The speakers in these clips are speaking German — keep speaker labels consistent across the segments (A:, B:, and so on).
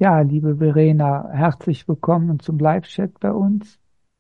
A: Ja, liebe Verena, herzlich willkommen zum Live-Chat bei uns.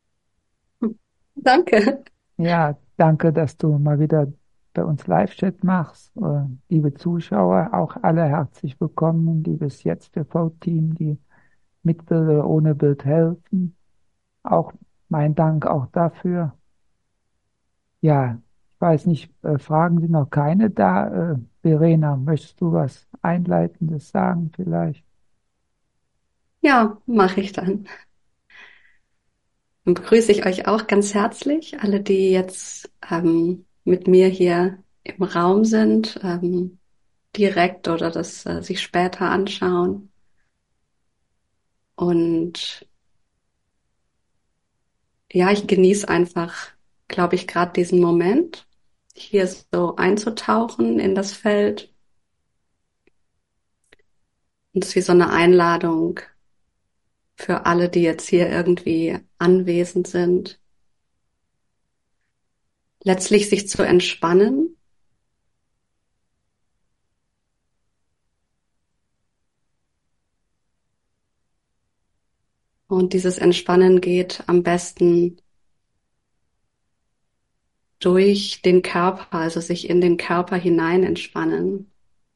B: Danke.
A: Ja, danke, dass du mal wieder bei uns Live-Chat machst. Liebe Zuschauer, auch alle herzlich willkommen, liebes Jetzt-TV-Team, die mit Bild oder ohne Bild helfen. Auch mein Dank auch dafür. Ja, ich weiß nicht, Fragen sind noch keine da. Verena, möchtest du was Einleitendes sagen vielleicht?
B: Ja, mache ich dann. Dann begrüße ich euch auch ganz herzlich, alle, die jetzt mit mir hier im Raum sind, direkt oder das sich später anschauen. Und ja, ich genieße einfach, glaube ich, gerade diesen Moment, hier so einzutauchen in das Feld. Und es ist wie so eine Einladung für alle, die jetzt hier irgendwie anwesend sind, letztlich sich zu entspannen. Und dieses Entspannen geht am besten durch den Körper, also sich in den Körper hinein entspannen,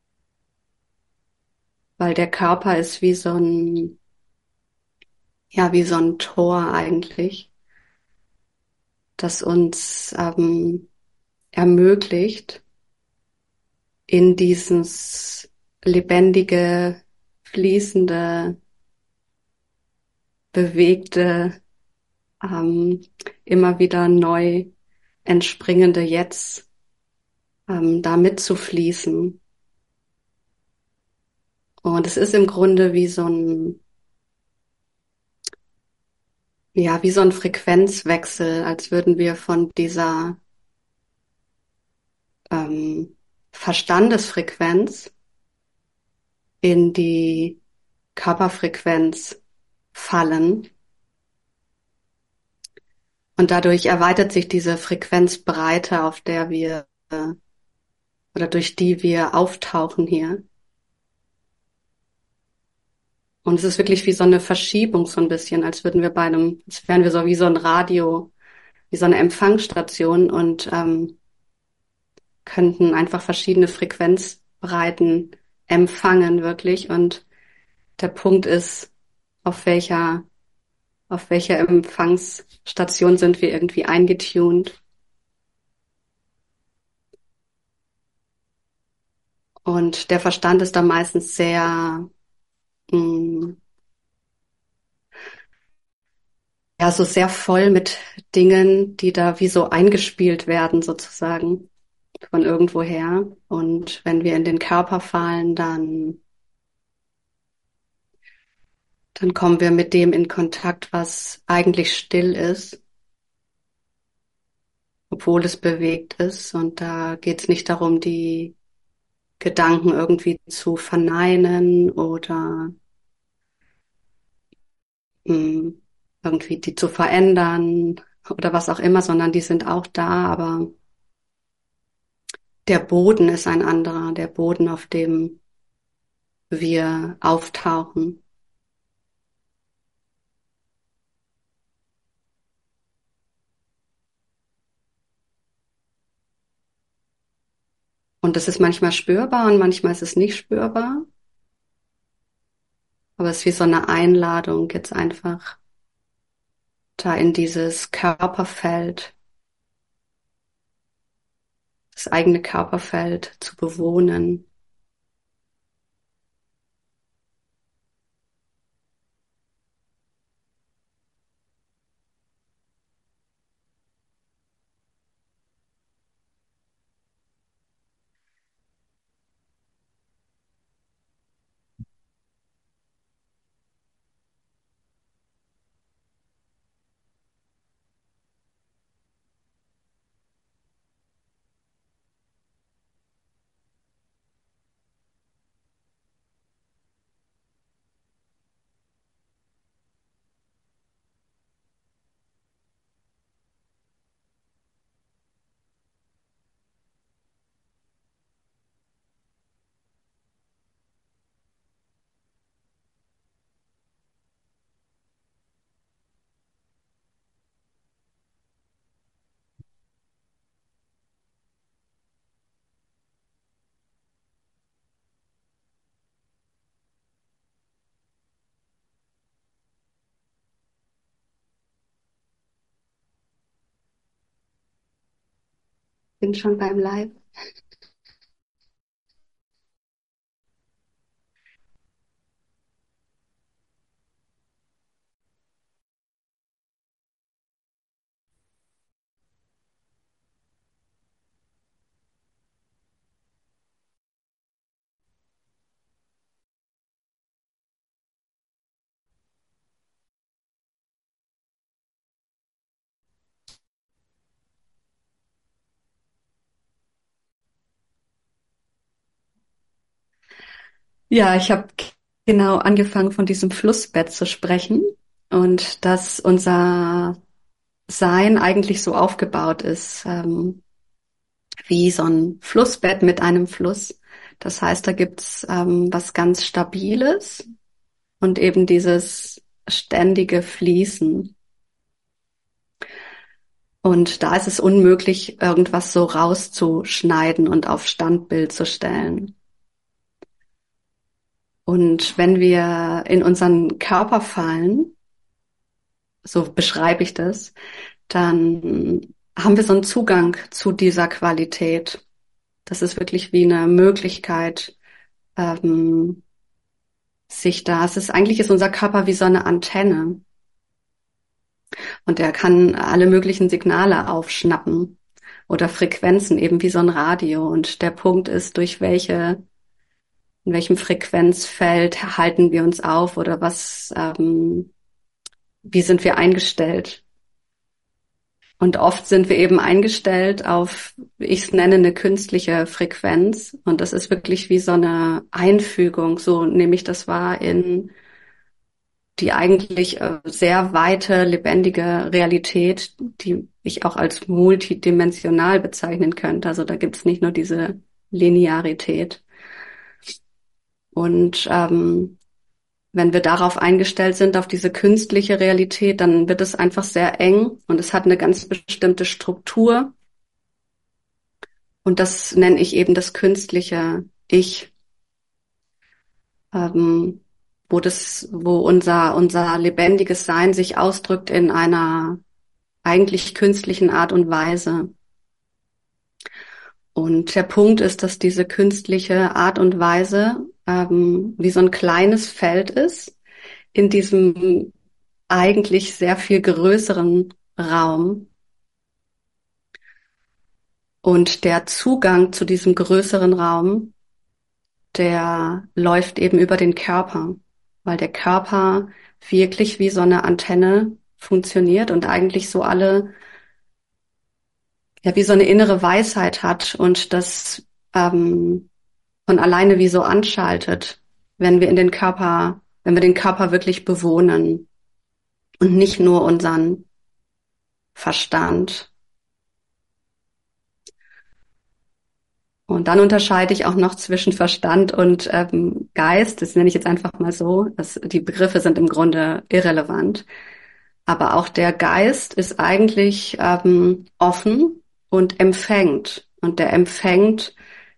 B: weil der Körper ist wie so ein, ja, wie so ein Tor eigentlich, das uns ermöglicht, in dieses lebendige, fließende, bewegte, ähm, immer wieder neu entspringende Jetzt da mitzufließen. Und es ist im Grunde wie so ein, ja, wie so ein Frequenzwechsel, als würden wir von dieser ähm, Verstandesfrequenz in die Körperfrequenz fallen. Und dadurch erweitert sich diese Frequenzbreite, auf der wir oder durch die wir auftauchen hier. Und es ist wirklich wie so eine Verschiebung so ein bisschen, als würden wir bei einem, als wären wir so wie so ein Radio, wie so eine Empfangsstation und könnten einfach verschiedene Frequenzbreiten empfangen, wirklich. Und der Punkt ist, auf welcher, auf welcher Empfangsstation sind wir irgendwie eingetunt. Und der Verstand ist da meistens sehr, mh, ja, so sehr voll mit Dingen, die da wie so eingespielt werden, sozusagen, von irgendwoher. Und wenn wir in den Körper fallen, dann kommen wir mit dem in Kontakt, was eigentlich still ist, obwohl es bewegt ist. Und da geht es nicht darum, die Gedanken irgendwie zu verneinen oder mh, irgendwie die zu verändern oder was auch immer, sondern die sind auch da, aber der Boden ist ein anderer, der Boden, auf dem wir auftauchen. Und das ist manchmal spürbar und manchmal ist es nicht spürbar, aber es ist wie so eine Einladung, jetzt einfach da in dieses Körperfeld, das eigene Körperfeld zu bewohnen. Bin schon beim Live. Ja, ich habe genau angefangen, von diesem Flussbett zu sprechen und dass unser Sein eigentlich so aufgebaut ist, wie so ein Flussbett mit einem Fluss. Das heißt, da gibt's was ganz Stabiles und eben dieses ständige Fließen. Und da ist es unmöglich, irgendwas so rauszuschneiden und auf Standbild zu stellen. Und wenn wir in unseren Körper fallen, so beschreibe ich das, dann haben wir so einen Zugang zu dieser Qualität. Das ist wirklich wie eine Möglichkeit, ähm, eigentlich ist unser Körper wie so eine Antenne und er kann alle möglichen Signale aufschnappen oder Frequenzen eben wie so ein Radio. Und der Punkt ist, in welchem Frequenzfeld halten wir uns auf oder wie sind wir eingestellt? Und oft sind wir eben eingestellt auf, ich es nenne, eine künstliche Frequenz. Und das ist wirklich wie so eine Einfügung, so nehme ich das wahr, in die eigentlich sehr weite, lebendige Realität, die ich auch als multidimensional bezeichnen könnte. Also da gibt es nicht nur diese Linearität. Und wenn wir darauf eingestellt sind, auf diese künstliche Realität, dann wird es einfach sehr eng und es hat eine ganz bestimmte Struktur. Und das nenne ich eben das künstliche Ich, ähm, wo unser lebendiges Sein sich ausdrückt in einer eigentlich künstlichen Art und Weise. Und der Punkt ist, dass diese künstliche Art und Weise wie so ein kleines Feld ist in diesem eigentlich sehr viel größeren Raum. Und der Zugang zu diesem größeren Raum, der läuft eben über den Körper, weil der Körper wirklich wie so eine Antenne funktioniert und eigentlich so ja, wie so eine innere Weisheit hat und das von alleine wie so anschaltet, wenn wir den Körper wirklich bewohnen und nicht nur unseren Verstand. Und dann unterscheide ich auch noch zwischen Verstand und Geist. Das nenne ich jetzt einfach mal so. Die Begriffe sind im Grunde irrelevant. Aber auch der Geist ist eigentlich offen und empfängt. Und der empfängt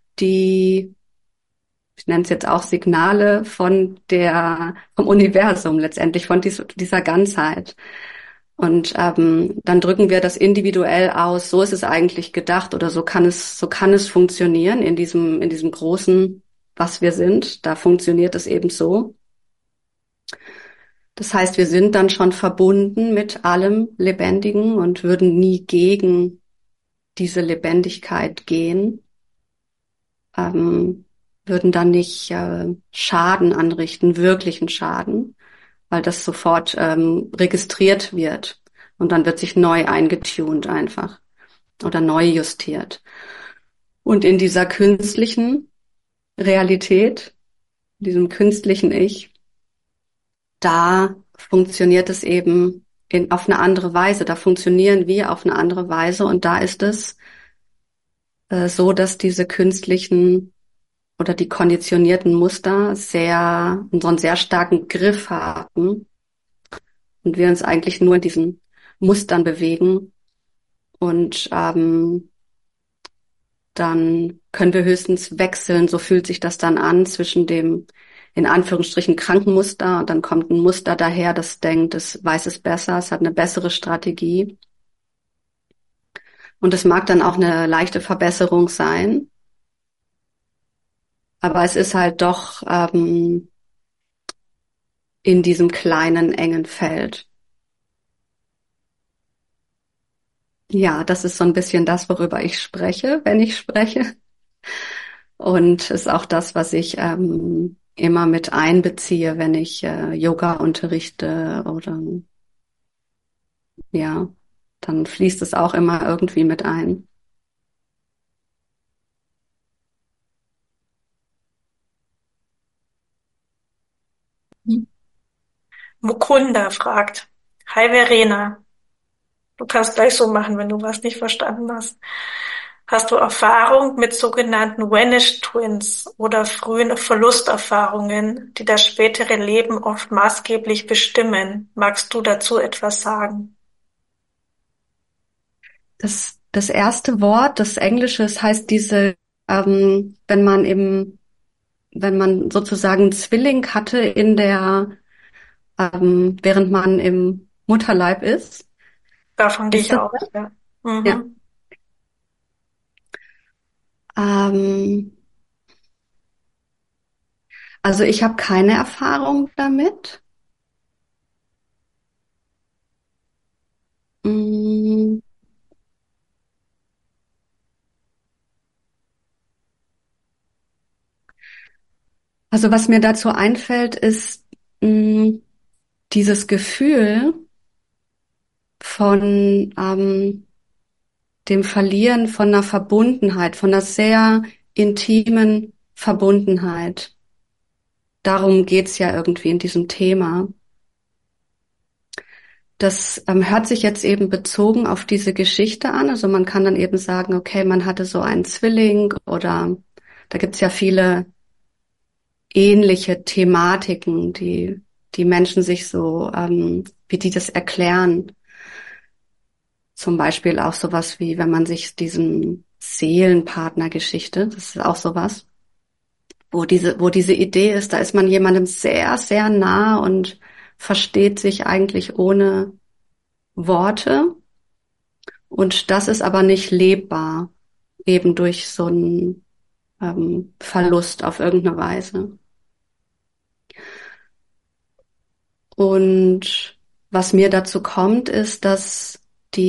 B: ich nenne es jetzt auch Signale vom Universum letztendlich, von dieser Ganzheit. Und dann drücken wir das individuell aus. So ist es eigentlich gedacht oder so kann es funktionieren in diesem großen, was wir sind. Da funktioniert es eben so. Das heißt, wir sind dann schon verbunden mit allem Lebendigen und würden nie gegen diese Lebendigkeit gehen, würden dann nicht Schaden anrichten, wirklichen Schaden, weil das sofort registriert wird und dann wird sich neu eingetunt einfach oder neu justiert. Und in dieser künstlichen Realität, diesem künstlichen Ich, da funktioniert es eben auf eine andere Weise. Da funktionieren wir auf eine andere Weise und da ist es so, dass diese künstlichen oder die konditionierten Muster so einen sehr starken Griff haben und wir uns eigentlich nur in diesen Mustern bewegen und dann können wir höchstens wechseln, so fühlt sich das dann an zwischen dem in Anführungsstrichen kranken Muster und dann kommt ein Muster daher, das denkt, es weiß es besser, es hat eine bessere Strategie. Und es mag dann auch eine leichte Verbesserung sein, aber es ist halt doch in diesem kleinen, engen Feld. Ja, das ist so ein bisschen das, worüber ich spreche, wenn ich spreche. Und ist auch das, was ich immer mit einbeziehe, wenn ich Yoga unterrichte oder ja, dann fließt es auch immer irgendwie mit ein.
C: Mukunda fragt: Hi Verena, du kannst gleich so machen, wenn du was nicht verstanden hast. Hast du Erfahrung mit sogenannten Vanished Twins oder frühen Verlusterfahrungen, die das spätere Leben oft maßgeblich bestimmen? Magst du dazu etwas sagen?
B: Das erste Wort, das Englische, es heißt wenn man sozusagen einen Zwilling hatte während man im Mutterleib ist.
C: Davon gehe
B: Ist
C: ich
B: das?
C: aus, ja.
B: Ja.
C: Mhm.
B: Ähm, also ich habe keine Erfahrung damit. Mm, Also was mir dazu einfällt, ist dieses Gefühl von dem Verlieren von einer Verbundenheit, von einer sehr intimen Verbundenheit. Darum geht's ja irgendwie in diesem Thema. Das hört sich jetzt eben bezogen auf diese Geschichte an. Also man kann dann eben sagen, okay, man hatte so einen Zwilling oder da gibt's ja viele ähnliche Thematiken, die Menschen sich so, wie die das erklären. Zum Beispiel auch sowas wie, wenn man sich diesen Seelenpartnergeschichte, das ist auch sowas, wo diese Idee ist, da ist man jemandem sehr, sehr nah und versteht sich eigentlich ohne Worte. Und das ist aber nicht lebbar, eben durch so einen Verlust auf irgendeine Weise. Und was mir dazu kommt, ist, dass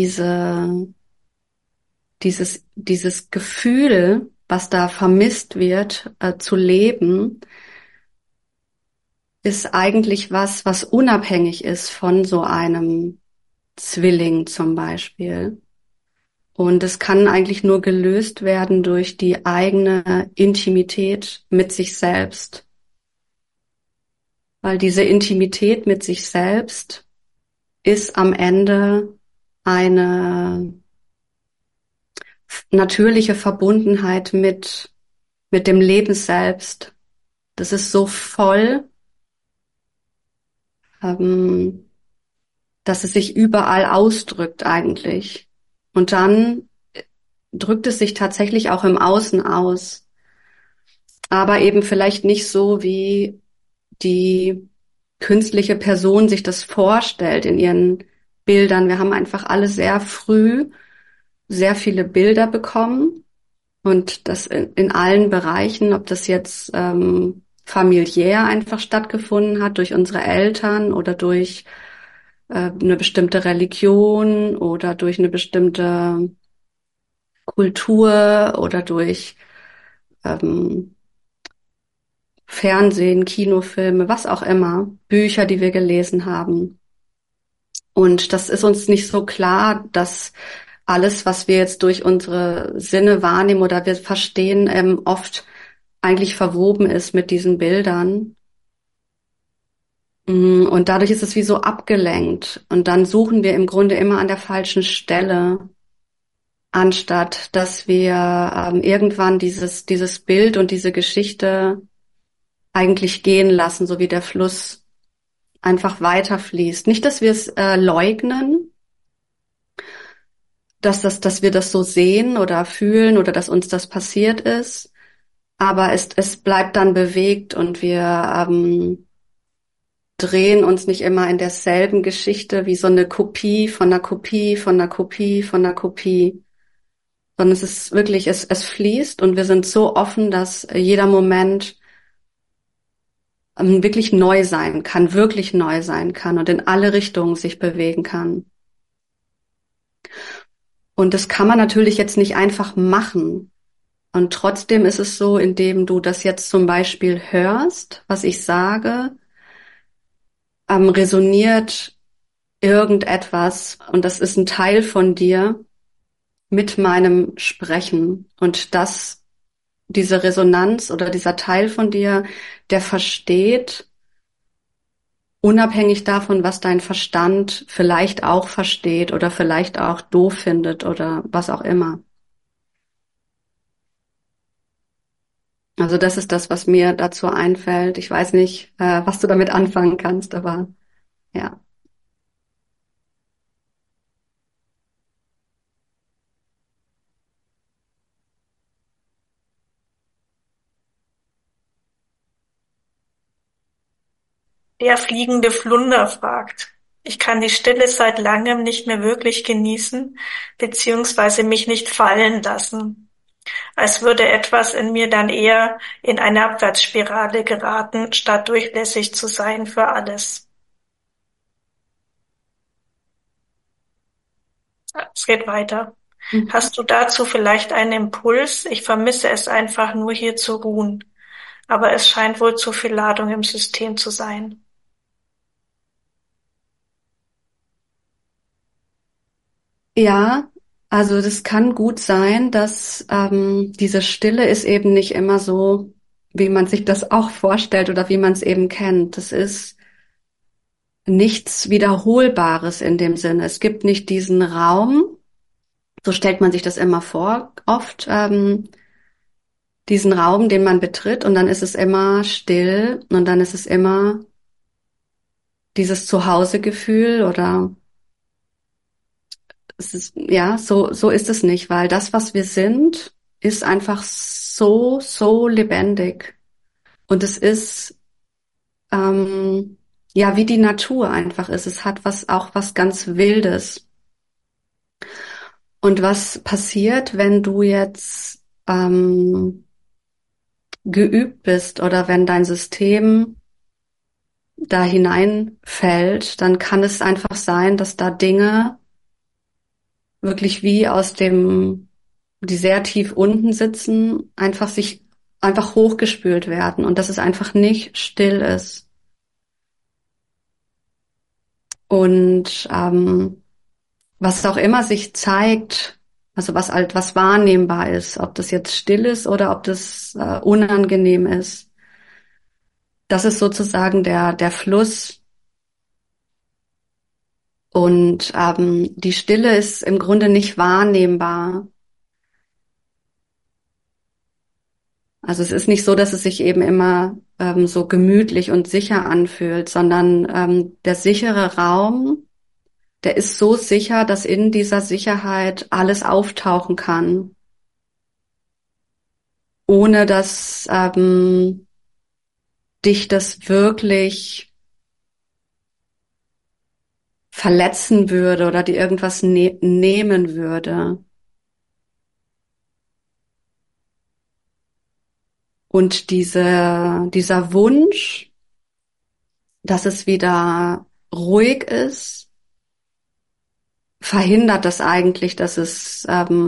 B: dieses Gefühl, was da vermisst wird, zu leben, ist eigentlich was unabhängig ist von so einem Zwilling zum Beispiel. Und es kann eigentlich nur gelöst werden durch die eigene Intimität mit sich selbst. Weil diese Intimität mit sich selbst ist am Ende eine natürliche Verbundenheit mit dem Leben selbst. Das ist so voll, ähm, dass es sich überall ausdrückt eigentlich. Und dann drückt es sich tatsächlich auch im Außen aus. Aber eben vielleicht nicht so, wie die künstliche Person sich das vorstellt in ihren Bildern. Wir haben einfach alle sehr früh sehr viele Bilder bekommen und das in allen Bereichen, ob das jetzt familiär einfach stattgefunden hat durch unsere Eltern oder durch eine bestimmte Religion oder durch eine bestimmte Kultur oder durch ähm, Fernsehen, Kinofilme, was auch immer, Bücher, die wir gelesen haben. Und das ist uns nicht so klar, dass alles, was wir jetzt durch unsere Sinne wahrnehmen oder wir verstehen, oft eigentlich verwoben ist mit diesen Bildern. Und dadurch ist es wie so abgelenkt. Und dann suchen wir im Grunde immer an der falschen Stelle, anstatt dass wir irgendwann dieses Bild und diese Geschichte eigentlich gehen lassen, so wie der Fluss einfach weiterfließt. Nicht, dass wir es leugnen, dass wir das so sehen oder fühlen oder dass uns das passiert ist, aber es bleibt dann bewegt und wir drehen uns nicht immer in derselben Geschichte wie so eine Kopie von einer Kopie von einer Kopie von einer Kopie. sondern es ist wirklich, es fließt und wir sind so offen, dass jeder Moment wirklich neu sein kann und in alle Richtungen sich bewegen kann. Und das kann man natürlich jetzt nicht einfach machen. Und trotzdem ist es so, indem du das jetzt zum Beispiel hörst, was ich sage, resoniert irgendetwas und das ist ein Teil von dir mit meinem Sprechen. Und diese Resonanz oder dieser Teil von dir, der versteht, unabhängig davon, was dein Verstand vielleicht auch versteht oder vielleicht auch doof findet oder was auch immer. Also das ist das, was mir dazu einfällt. Ich weiß nicht, was du damit anfangen kannst, aber ja.
C: Der fliegende Flunder fragt: Ich kann die Stille seit langem nicht mehr wirklich genießen, beziehungsweise mich nicht fallen lassen. Als würde etwas in mir dann eher in eine Abwärtsspirale geraten, statt durchlässig zu sein für alles. Es geht weiter. Hast du dazu vielleicht einen Impuls? Ich vermisse es einfach nur, hier zu ruhen. Aber es scheint wohl zu viel Ladung im System zu sein.
B: Ja, also das kann gut sein, dass diese Stille ist eben nicht immer so, wie man sich das auch vorstellt oder wie man es eben kennt. Das ist nichts Wiederholbares in dem Sinne. Es gibt nicht diesen Raum, so stellt man sich das immer vor, oft diesen Raum, den man betritt und dann ist es immer still und dann ist es immer dieses Zuhausegefühl oder es ist, ja, so ist es nicht, weil das, was wir sind, ist einfach so lebendig. Und es ist, ja, wie die Natur einfach ist. Es hat auch was ganz Wildes. Und was passiert, wenn du jetzt, geübt bist oder wenn dein System da hineinfällt, dann kann es einfach sein, dass da Dinge wirklich wie die sehr tief unten sitzen, einfach hochgespült werden und dass es einfach nicht still ist. Und was auch immer sich zeigt, also was wahrnehmbar ist, ob das jetzt still ist oder ob das unangenehm ist, das ist sozusagen der Fluss. Und die Stille ist im Grunde nicht wahrnehmbar. Also es ist nicht so, dass es sich eben immer so gemütlich und sicher anfühlt, sondern der sichere Raum, der ist so sicher, dass in dieser Sicherheit alles auftauchen kann, ohne dass dich das wirklich verletzen würde oder dir irgendwas nehmen würde. Und dieser Wunsch, dass es wieder ruhig ist, verhindert das eigentlich, dass es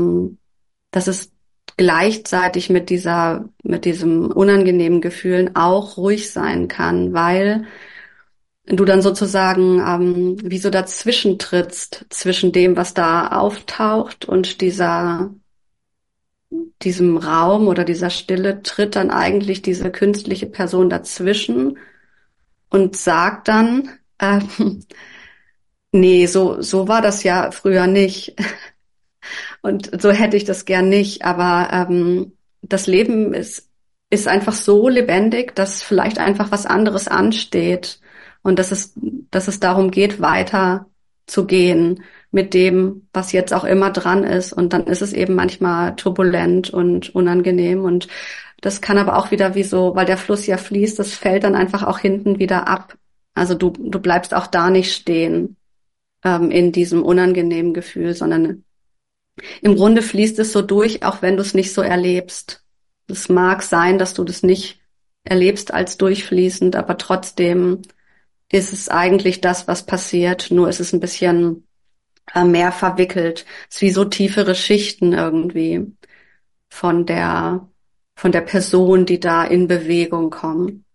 B: gleichzeitig mit diesem unangenehmen Gefühlen auch ruhig sein kann, weil du dann sozusagen wie so dazwischen trittst, zwischen dem, was da auftaucht und diesem Raum oder dieser Stille tritt dann eigentlich diese künstliche Person dazwischen und sagt dann, nee, so war das ja früher nicht. Und so hätte ich das gern nicht. Aber das Leben ist einfach so lebendig, dass vielleicht einfach was anderes ansteht und dass es darum geht, weiter zu gehen mit dem, was jetzt auch immer dran ist. Und dann ist es eben manchmal turbulent und unangenehm. Und das kann aber auch wieder weil der Fluss ja fließt, das fällt dann einfach auch hinten wieder ab. Also du bleibst auch da nicht stehen in diesem unangenehmen Gefühl, sondern im Grunde fließt es so durch, auch wenn du es nicht so erlebst. Es mag sein, dass du das nicht erlebst als durchfließend, aber trotzdem ist es eigentlich das, was passiert. Nur ist es ein bisschen mehr verwickelt. Es ist wie so tiefere Schichten irgendwie von der, von der Person, die da in Bewegung kommen.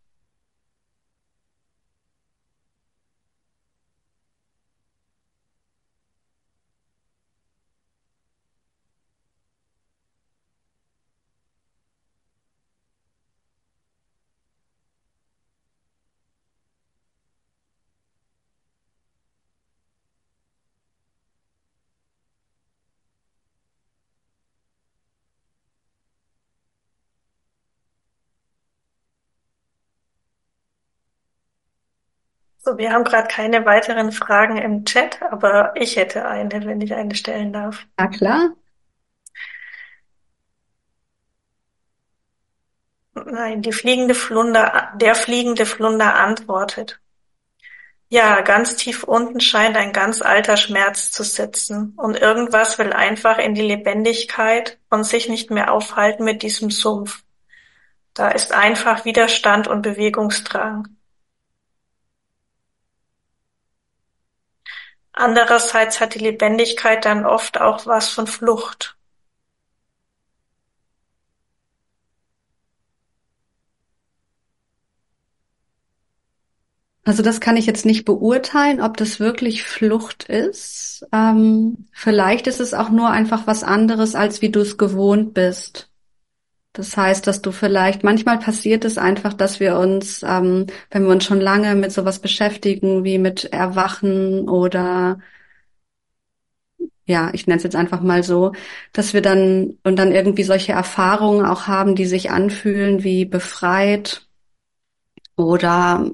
C: So, wir haben gerade keine weiteren Fragen im Chat, aber ich hätte eine, wenn ich eine stellen darf.
B: Ja, klar.
C: Nein, der fliegende Flunder antwortet. Ja, ganz tief unten scheint ein ganz alter Schmerz zu sitzen und irgendwas will einfach in die Lebendigkeit und sich nicht mehr aufhalten mit diesem Sumpf. Da ist einfach Widerstand und Bewegungsdrang. Andererseits hat die Lebendigkeit dann oft auch was von Flucht.
B: Also das kann ich jetzt nicht beurteilen, ob das wirklich Flucht ist. Vielleicht ist es auch nur einfach was anderes, als wie du es gewohnt bist. Das heißt, dass du vielleicht, manchmal passiert es einfach, dass wir uns, wenn wir uns schon lange mit sowas beschäftigen, wie mit Erwachen oder, ja, ich nenne es jetzt einfach mal so, dass wir dann, und dann irgendwie solche Erfahrungen auch haben, die sich anfühlen wie befreit oder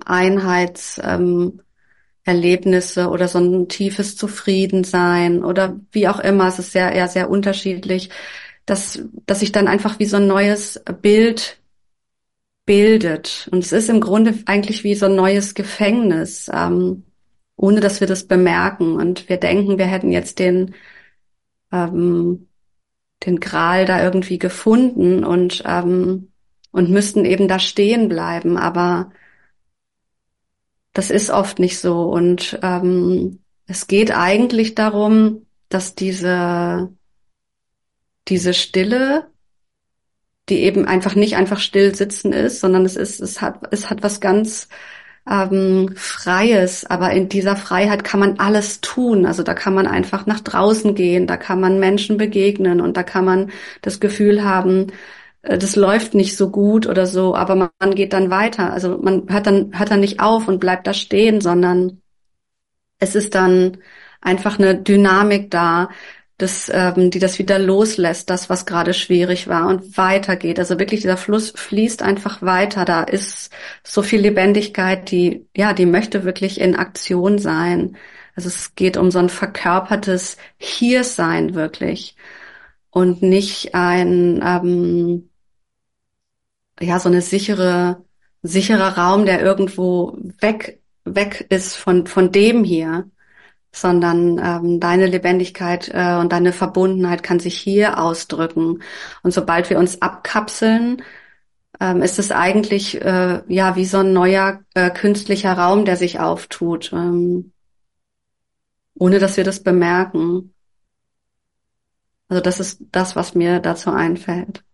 B: Erlebnisse oder so ein tiefes Zufriedensein oder wie auch immer. Es ist sehr unterschiedlich, dass sich dann einfach wie so ein neues Bild bildet. Und es ist im Grunde eigentlich wie so ein neues Gefängnis, ohne dass wir das bemerken. Und wir denken, wir hätten jetzt ähm, den Gral da irgendwie gefunden und müssten eben da stehen bleiben. Aber das ist oft nicht so. Und es geht eigentlich darum, dass diese Stille, die eben einfach nicht einfach still sitzen ist, sondern es hat was ganz Freies, aber in dieser Freiheit kann man alles tun. Also da kann man einfach nach draußen gehen, da kann man Menschen begegnen und da kann man das Gefühl haben, das läuft nicht so gut oder so, aber man geht dann weiter. Also man hört dann nicht auf und bleibt da stehen, sondern es ist dann einfach eine Dynamik da, die das wieder loslässt, das, was gerade schwierig war und weitergeht. Also wirklich dieser Fluss fließt einfach weiter. Da ist so viel Lebendigkeit, die möchte wirklich in Aktion sein. Also es geht um so ein verkörpertes Hiersein wirklich und nicht so eine sicherer Raum, der irgendwo weg ist von dem hier, sondern deine Lebendigkeit und deine Verbundenheit kann sich hier ausdrücken. Und sobald wir uns abkapseln, ist es eigentlich wie so ein neuer künstlicher Raum, der sich auftut, ohne dass wir das bemerken. Also das ist das, was mir dazu einfällt.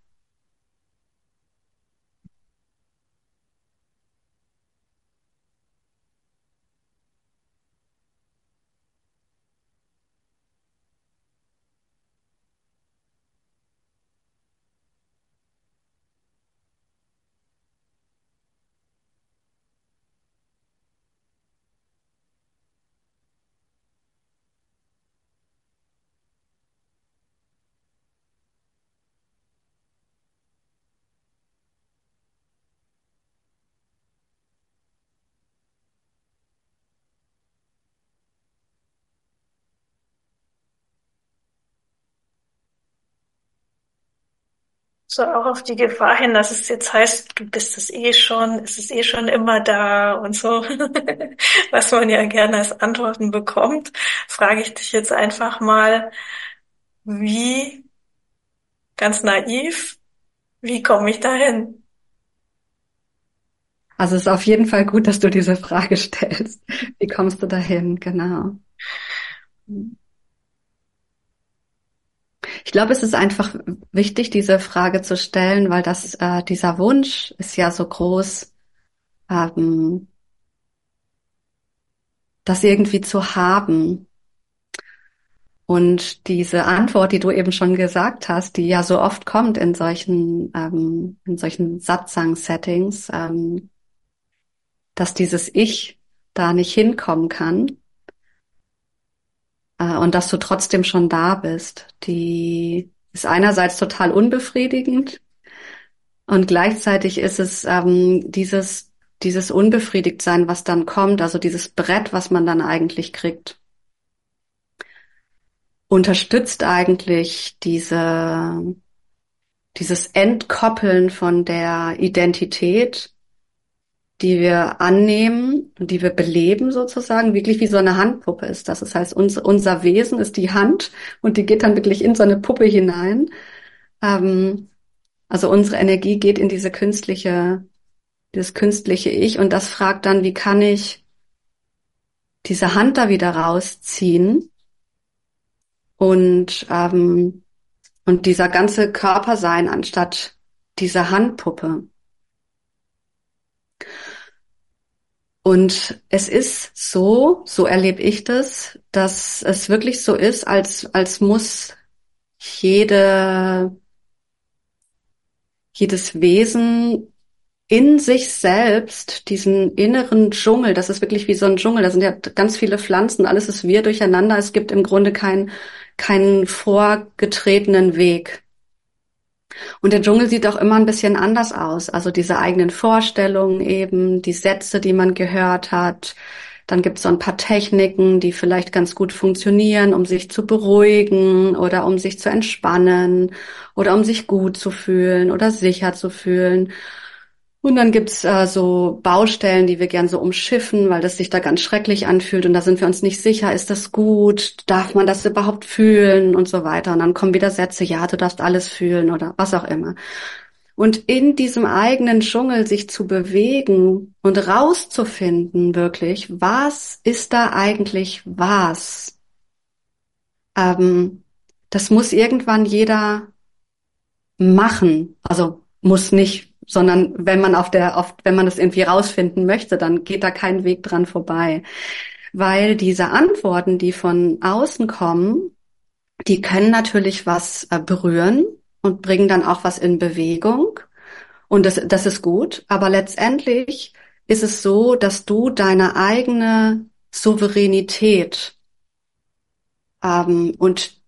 C: So auch auf die Gefahr hin, dass es jetzt heißt, du bist es ist eh schon immer da und so, was man ja gerne als Antworten bekommt, frage ich dich jetzt einfach mal, wie, ganz naiv, wie komme ich dahin?
B: Also es ist auf jeden Fall gut, dass du diese Frage stellst. Wie kommst du dahin? Genau. Ich glaube, es ist einfach wichtig, diese Frage zu stellen, weil dieser Wunsch ist ja so groß, ähm, das irgendwie zu haben. Und diese Antwort, die du eben schon gesagt hast, die ja so oft kommt in solchen Satsang-Settings, dass dieses Ich da nicht hinkommen kann, und dass du trotzdem schon da bist, die ist einerseits total unbefriedigend und gleichzeitig ist es dieses Unbefriedigtsein, was dann kommt, also dieses Brett, was man dann eigentlich kriegt, unterstützt eigentlich dieses Entkoppeln von der Identität, die wir annehmen und die wir beleben sozusagen, wirklich wie so eine Handpuppe ist das. Das heißt, unser Wesen ist die Hand und die geht dann wirklich in so eine Puppe hinein. Also unsere Energie geht in dieses künstliche Ich und das fragt dann, wie kann ich diese Hand da wieder rausziehen und dieser ganze Körper sein anstatt dieser Handpuppe. Und es ist so erlebe ich das, dass es wirklich so ist, als muss jedes Wesen in sich selbst diesen inneren Dschungel, das ist wirklich wie so ein Dschungel, da sind ja ganz viele Pflanzen, alles ist wirr durcheinander, es gibt im Grunde keinen vorgetretenen Weg. Und der Dschungel sieht auch immer ein bisschen anders aus. Also diese eigenen Vorstellungen eben, die Sätze, die man gehört hat. Dann gibt es so ein paar Techniken, die vielleicht ganz gut funktionieren, um sich zu beruhigen oder um sich zu entspannen oder um sich gut zu fühlen oder sicher zu fühlen. Und dann gibt's so Baustellen, die wir gern so umschiffen, weil das sich da ganz schrecklich anfühlt und da sind wir uns nicht sicher, ist das gut, darf man das überhaupt fühlen und so weiter. Und dann kommen wieder Sätze, ja, du darfst alles fühlen oder was auch immer. Und in diesem eigenen Dschungel sich zu bewegen und rauszufinden wirklich, was ist da eigentlich was? Das muss irgendwann jeder machen. Also muss nicht, sondern wenn man wenn man das irgendwie rausfinden möchte, dann geht da kein Weg dran vorbei. Weil diese Antworten, die von außen kommen, die können natürlich was berühren und bringen dann auch was in Bewegung. Und das ist gut. Aber letztendlich ist es so, dass du deine eigene Souveränität, und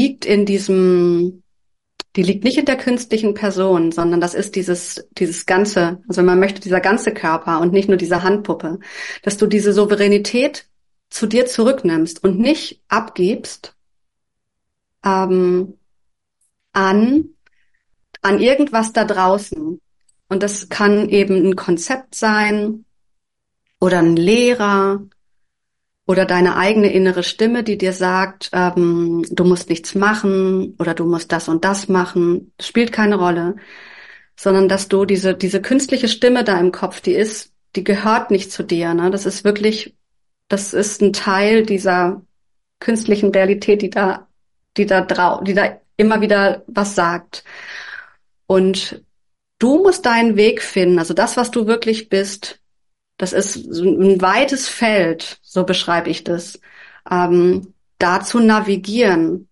B: die liegt nicht in der künstlichen Person, sondern das ist dieses ganze, also wenn man möchte, dieser ganze Körper und nicht nur diese Handpuppe, dass du diese Souveränität zu dir zurücknimmst und nicht abgibst, ähm, an irgendwas da draußen. Und das kann eben ein Konzept sein oder ein Lehrer oder deine eigene innere Stimme, die dir sagt, du musst nichts machen oder du musst das und das machen. Das spielt keine Rolle, sondern dass du diese künstliche Stimme da im Kopf, die gehört nicht zu dir. Ne? Das ist ein Teil dieser künstlichen Realität, die da immer wieder was sagt. Und du musst deinen Weg finden, also das, was du wirklich bist. Das ist so ein weites Feld, so beschreibe ich das, da zu navigieren.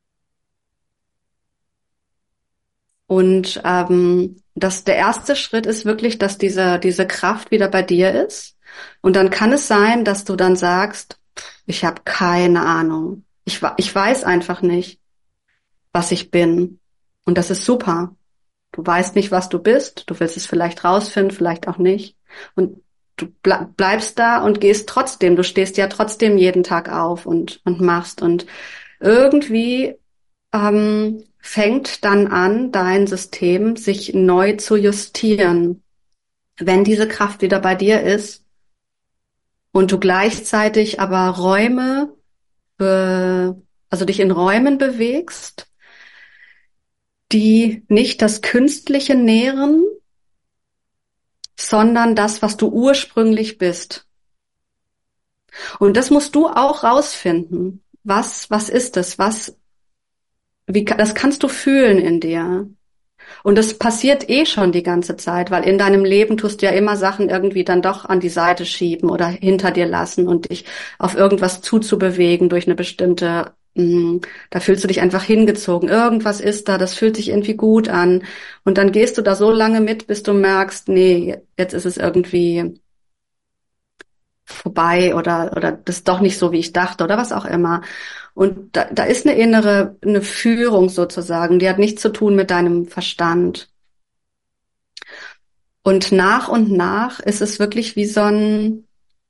B: Und der erste Schritt ist wirklich, dass diese Kraft wieder bei dir ist. Und dann kann es sein, dass du dann sagst, ich habe keine Ahnung. Ich weiß einfach nicht, was ich bin. Und das ist super. Du weißt nicht, was du bist. Du willst es vielleicht rausfinden, vielleicht auch nicht. Und du bleibst da und gehst trotzdem. Du stehst ja trotzdem jeden Tag auf und machst. Und irgendwie fängt dann an, dein System sich neu zu justieren. Wenn diese Kraft wieder bei dir ist und du gleichzeitig aber Räume also dich in Räumen bewegst, die nicht das Künstliche nähren, sondern das, was du ursprünglich bist. Und das musst du auch rausfinden. Was ist das? Das kannst du fühlen in dir. Und das passiert schon die ganze Zeit, weil in deinem Leben tust du ja immer Sachen irgendwie dann doch an die Seite schieben oder hinter dir lassen und dich auf irgendwas zuzubewegen durch eine bestimmte, da fühlst du dich einfach hingezogen. Irgendwas ist da, das fühlt sich irgendwie gut an. Und dann gehst du da so lange mit, bis du merkst, nee, jetzt ist es irgendwie vorbei oder das ist doch nicht so, wie ich dachte oder was auch immer. Und da ist eine Führung sozusagen, die hat nichts zu tun mit deinem Verstand. Und nach ist es wirklich wie so ein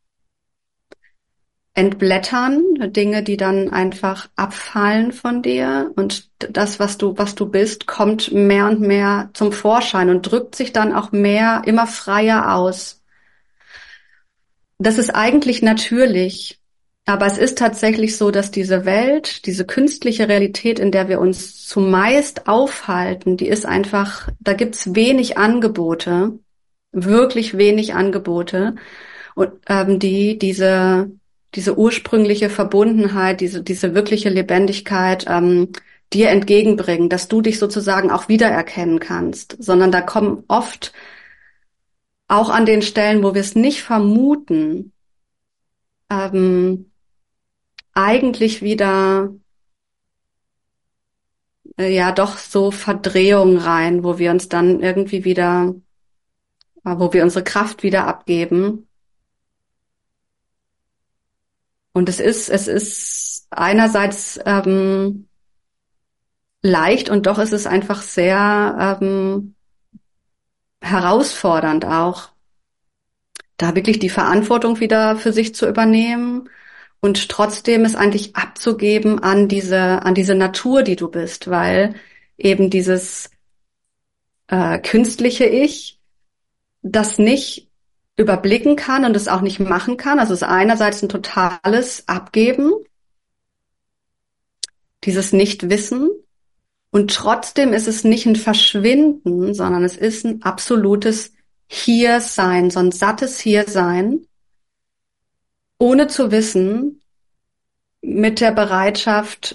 B: Entblättern, Dinge, die dann einfach abfallen von dir und das, was du bist, kommt mehr und mehr zum Vorschein und drückt sich dann auch immer freier aus. Das ist eigentlich natürlich, aber es ist tatsächlich so, dass diese Welt, diese künstliche Realität, in der wir uns zumeist aufhalten, die ist einfach, da gibt's wenig Angebote, wirklich wenig Angebote und diese ursprüngliche Verbundenheit, diese wirkliche Lebendigkeit dir entgegenbringen, dass du dich sozusagen auch wiedererkennen kannst, sondern da kommen oft auch an den Stellen, wo wir es nicht vermuten, eigentlich wieder ja doch so Verdrehungen rein, wo wir uns dann irgendwie wieder, wo wir unsere Kraft wieder abgeben. Und es ist einerseits leicht und doch ist es einfach sehr herausfordernd auch, da wirklich die Verantwortung wieder für sich zu übernehmen und trotzdem es eigentlich abzugeben an diese Natur, die du bist, weil eben dieses künstliche Ich das nicht überblicken kann und es auch nicht machen kann. Also es ist einerseits ein totales Abgeben, dieses Nichtwissen, und trotzdem ist es nicht ein Verschwinden, sondern es ist ein absolutes Hiersein, so ein sattes Hiersein, ohne zu wissen, mit der Bereitschaft,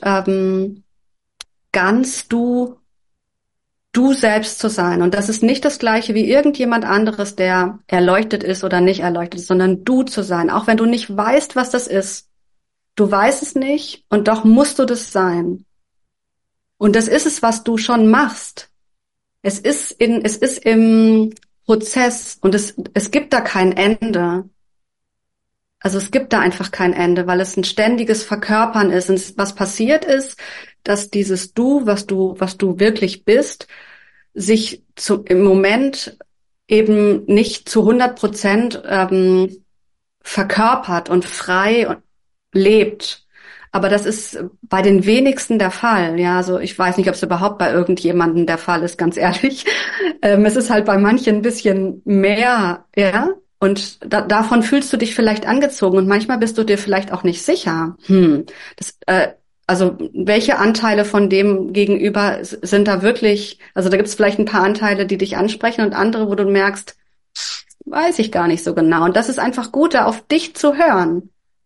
B: ganz du selbst zu sein. Und das ist nicht das Gleiche wie irgendjemand anderes, der erleuchtet ist oder nicht erleuchtet ist, sondern du zu sein. Auch wenn du nicht weißt, was das ist. Du weißt es nicht und doch musst du das sein. Und das ist es, was du schon machst. Es ist im Prozess und es gibt da kein Ende. Also es gibt da einfach kein Ende, weil es ein ständiges Verkörpern ist. Und was passiert ist, dass dieses Du, was du wirklich bist, sich im Moment eben nicht zu 100% verkörpert und frei lebt. Aber das ist bei den wenigsten der Fall. Ja, also ich weiß nicht, ob es überhaupt bei irgendjemandem der Fall ist, ganz ehrlich. Es ist halt bei manchen ein bisschen mehr, ja. Und davon fühlst du dich vielleicht angezogen und manchmal bist du dir vielleicht auch nicht sicher. Also welche Anteile von dem gegenüber sind da wirklich, also da gibt es vielleicht ein paar Anteile, die dich ansprechen und andere, wo du merkst, weiß ich gar nicht so genau. Und das ist einfach gut, da auf dich zu hören.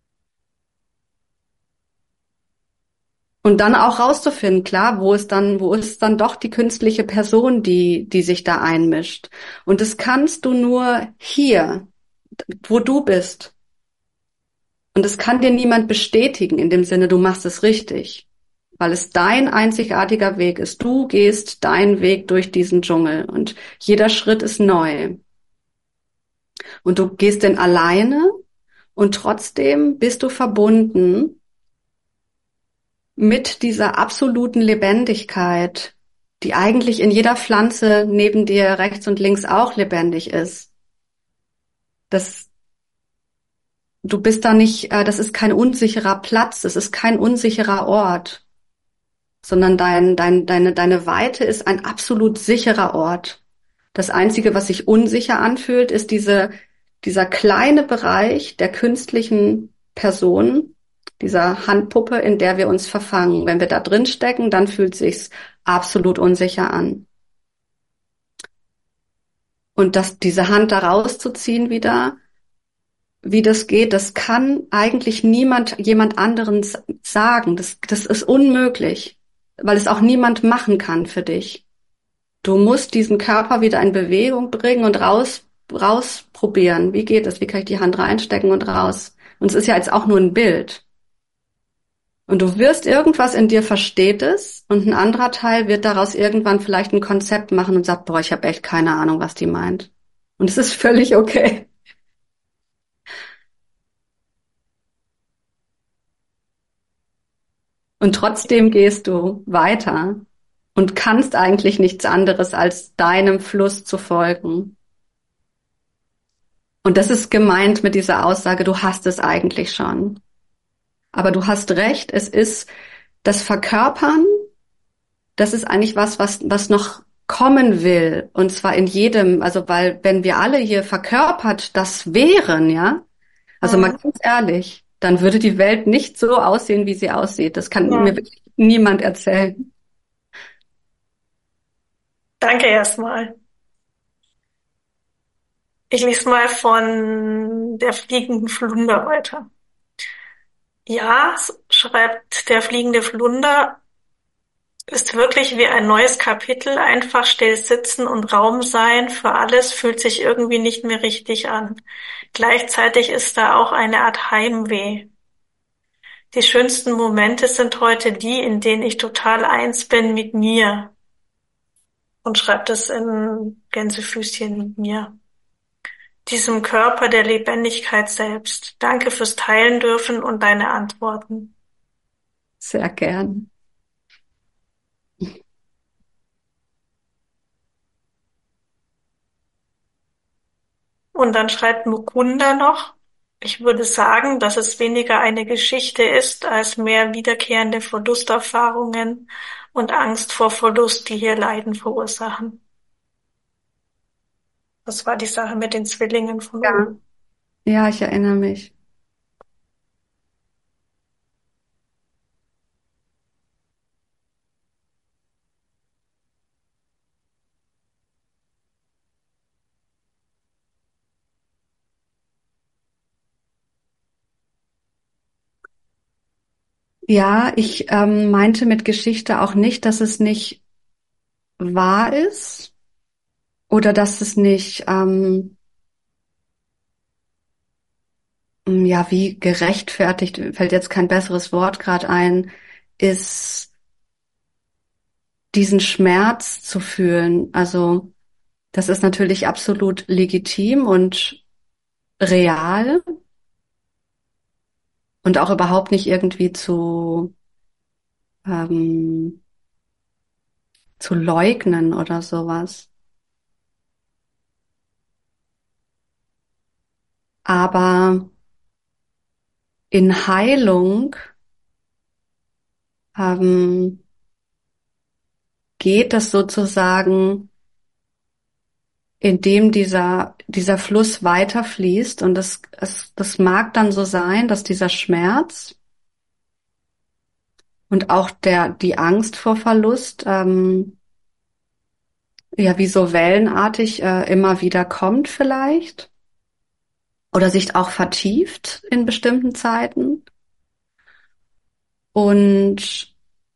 B: Und dann auch rauszufinden, klar, wo ist dann doch die künstliche Person, die sich da einmischt. Und das kannst du nur hier, wo du bist. Und das kann dir niemand bestätigen, in dem Sinne, du machst es richtig. Weil es dein einzigartiger Weg ist. Du gehst deinen Weg durch diesen Dschungel und jeder Schritt ist neu. Und du gehst den alleine und trotzdem bist du verbunden mit dieser absoluten Lebendigkeit, die eigentlich in jeder Pflanze neben dir rechts und links auch lebendig ist. Du bist da nicht, das ist kein unsicherer Platz, das ist kein unsicherer Ort, sondern deine Weite ist ein absolut sicherer Ort. Das Einzige, was sich unsicher anfühlt, ist dieser kleine Bereich der künstlichen Person, dieser Handpuppe, in der wir uns verfangen. Wenn wir da drin stecken, dann fühlt sich's absolut unsicher an. Und diese Hand da rauszuziehen wieder, wie das geht, das kann eigentlich jemand anderen sagen. Das ist unmöglich, weil es auch niemand machen kann für dich. Du musst diesen Körper wieder in Bewegung bringen und rausprobieren. Wie geht das? Wie kann ich die Hand reinstecken und raus? Und es ist ja jetzt auch nur ein Bild. Und du wirst irgendwas in dir versteht es und ein anderer Teil wird daraus irgendwann vielleicht ein Konzept machen und sagt, boah, ich habe echt keine Ahnung, was die meint. Und es ist völlig okay. Und trotzdem gehst du weiter und kannst eigentlich nichts anderes, als deinem Fluss zu folgen. Und das ist gemeint mit dieser Aussage, du hast es eigentlich schon. Aber du hast recht, es ist das Verkörpern, das ist eigentlich was noch kommen will. Und zwar in jedem, also weil wenn wir alle hier verkörpert das wären, ja, also mal ganz ehrlich, dann würde die Welt nicht so aussehen, wie sie aussieht. Das kann mir wirklich niemand erzählen.
C: Danke erstmal. Ich lese mal von der fliegenden Flunder weiter. Ja, schreibt der fliegende Flunder, ist wirklich wie ein neues Kapitel, einfach still sitzen und Raum sein für alles fühlt sich irgendwie nicht mehr richtig an. Gleichzeitig ist da auch eine Art Heimweh. Die schönsten Momente sind heute die, in denen ich total eins bin mit mir. Und schreibt es in Gänsefüßchen mit mir. Diesem Körper der Lebendigkeit selbst. Danke fürs Teilen dürfen und deine Antworten.
B: Sehr gern.
C: Und dann schreibt Mukunda noch, ich würde sagen, dass es weniger eine Geschichte ist, als mehr wiederkehrende Verlusterfahrungen und Angst vor Verlust, die hier Leiden verursachen. Das war die Sache mit den Zwillingen von oben.
B: Ja, ich erinnere mich. Ja, ich meinte mit Geschichte auch nicht, dass es nicht wahr ist oder dass es nicht, ja, wie gerechtfertigt, fällt jetzt kein besseres Wort gerade ein, ist diesen Schmerz zu fühlen. Also das ist natürlich absolut legitim und real und auch überhaupt nicht irgendwie zu leugnen oder sowas. Aber in Heilung geht es sozusagen, indem dieser Fluss weiterfließt und das mag dann so sein, dass dieser Schmerz und auch die Angst vor Verlust ja wie so wellenartig immer wieder kommt vielleicht oder sich auch vertieft in bestimmten Zeiten. Und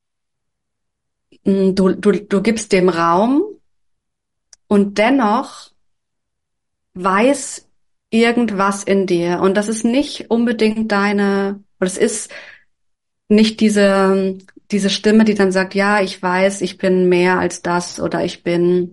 B: du gibst dem Raum und dennoch weiß irgendwas in dir. Und das ist nicht unbedingt oder es ist nicht diese Stimme, die dann sagt, ja, ich weiß, ich bin mehr als das oder ich bin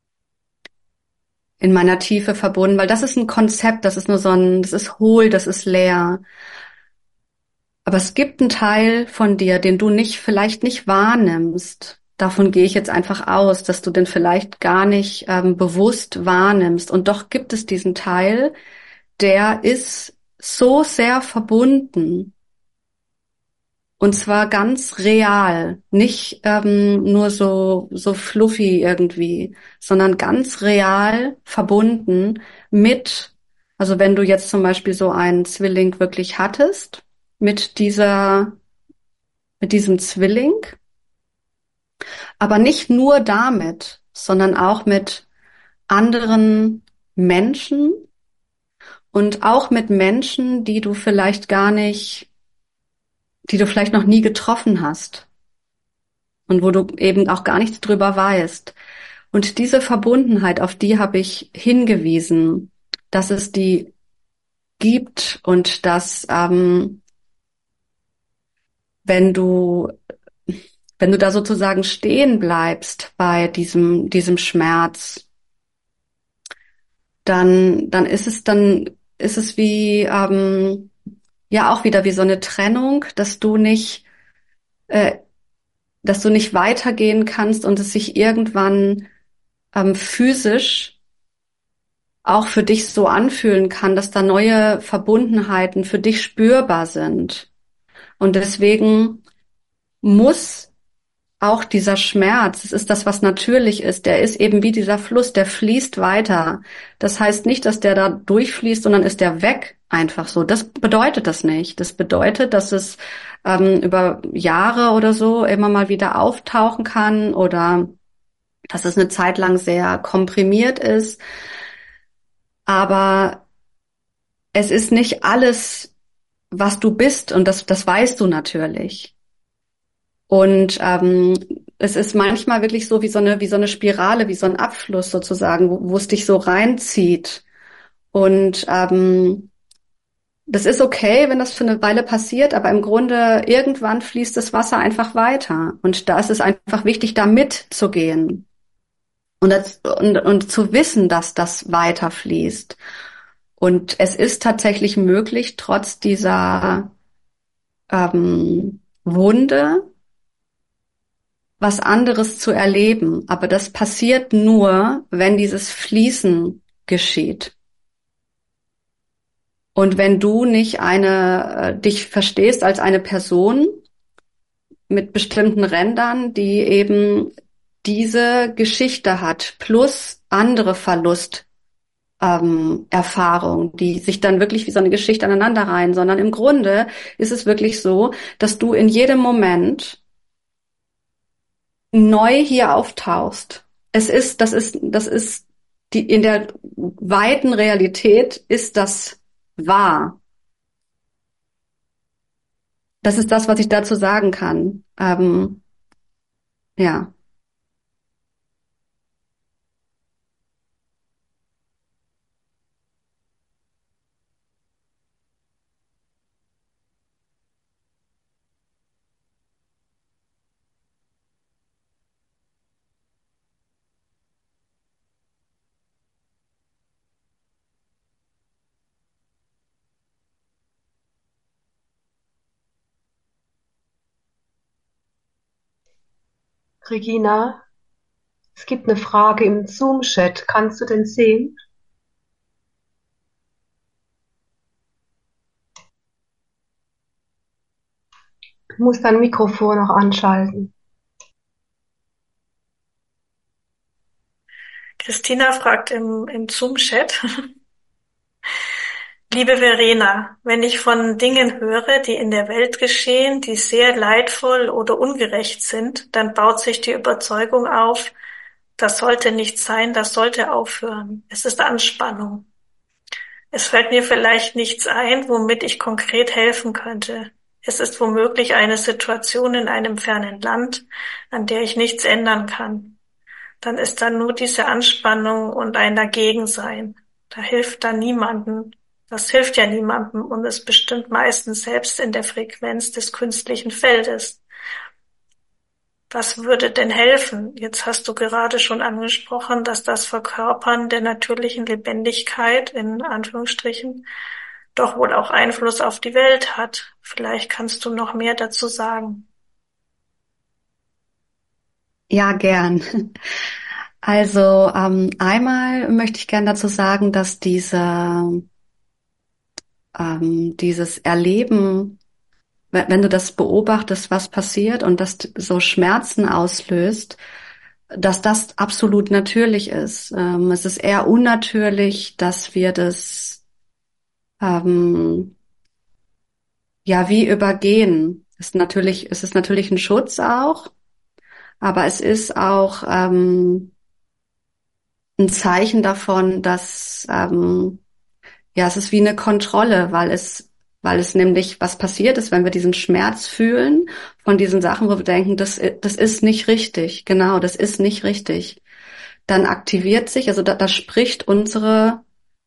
B: in meiner Tiefe verbunden, weil das ist ein Konzept, das ist nur das ist hohl, das ist leer. Aber es gibt einen Teil von dir, den du vielleicht nicht wahrnimmst. Davon gehe ich jetzt einfach aus, dass du den vielleicht gar nicht bewusst wahrnimmst. Und doch gibt es diesen Teil, der ist so sehr verbunden. Und zwar ganz real, nicht nur so fluffy irgendwie, sondern ganz real verbunden also wenn du jetzt zum Beispiel so einen Zwilling wirklich hattest, mit diesem Zwilling, aber nicht nur damit, sondern auch mit anderen Menschen und auch mit Menschen, die du vielleicht noch nie getroffen hast und wo du eben auch gar nichts drüber weißt. Und diese Verbundenheit, auf die habe ich hingewiesen, dass es die gibt und dass wenn du da sozusagen stehen bleibst bei diesem Schmerz, dann ist es wie ja auch wieder wie so eine Trennung, äh, dass du nicht weitergehen kannst und es sich irgendwann physisch auch für dich so anfühlen kann, dass da neue Verbundenheiten für dich spürbar sind. Und deswegen muss auch dieser Schmerz, es ist das, was natürlich ist, der ist eben wie dieser Fluss, der fließt weiter. Das heißt nicht, dass der da durchfließt, sondern ist der weg einfach so. Das bedeutet das nicht. Das bedeutet, dass es über Jahre oder so immer mal wieder auftauchen kann oder dass es eine Zeit lang sehr komprimiert ist. Aber es ist nicht alles, was du bist, und das weißt du natürlich. Und es ist manchmal wirklich so wie so eine Spirale, wie so ein Abfluss sozusagen, wo es dich so reinzieht. Und das ist okay, wenn das für eine Weile passiert, aber im Grunde irgendwann fließt das Wasser einfach weiter. Und da ist es einfach wichtig, da mitzugehen und zu wissen, dass das weiterfließt. Und es ist tatsächlich möglich, trotz dieser Wunde was anderes zu erleben. Aber das passiert nur, wenn dieses Fließen geschieht. Und wenn du nicht dich verstehst als eine Person mit bestimmten Rändern, die eben diese Geschichte hat, plus andere Erfahrungen, die sich dann wirklich wie so eine Geschichte aneinanderreihen, sondern im Grunde ist es wirklich so, dass du in jedem Moment neu hier auftauchst. Das ist in der weiten Realität ist das wahr. Das ist das, was ich dazu sagen kann. Ja.
D: Regina, es gibt eine Frage im Zoom-Chat. Kannst du den sehen? Du musst dein Mikrofon noch anschalten.
C: Christina fragt im Zoom-Chat: Liebe Verena, wenn ich von Dingen höre, die in der Welt geschehen, die sehr leidvoll oder ungerecht sind, dann baut sich die Überzeugung auf, das sollte nicht sein, das sollte aufhören. Es ist Anspannung. Es fällt mir vielleicht nichts ein, womit ich konkret helfen könnte. Es ist womöglich eine Situation in einem fernen Land, an der ich nichts ändern kann. Dann ist da nur diese Anspannung und ein Dagegensein. Da hilft dann niemandem. Das hilft ja niemandem und es bestimmt meistens selbst in der Frequenz des künstlichen Feldes. Was würde denn helfen? Jetzt hast du gerade schon angesprochen, dass das Verkörpern der natürlichen Lebendigkeit, in Anführungsstrichen, doch wohl auch Einfluss auf die Welt hat. Vielleicht kannst du noch mehr dazu sagen.
B: Ja, gern. Also einmal möchte ich gern dazu sagen, dass dieses Erleben, wenn du das beobachtest, was passiert und das so Schmerzen auslöst, dass das absolut natürlich ist. Es ist eher unnatürlich, dass wir das ja, wie übergehen. Es ist natürlich ein Schutz auch, aber es ist auch ein Zeichen davon, dass ja, es ist wie eine Kontrolle, weil es nämlich was passiert ist, wenn wir diesen Schmerz fühlen von diesen Sachen, wo wir denken, das ist nicht richtig. Genau, das ist nicht richtig. Dann aktiviert sich, also da spricht unsere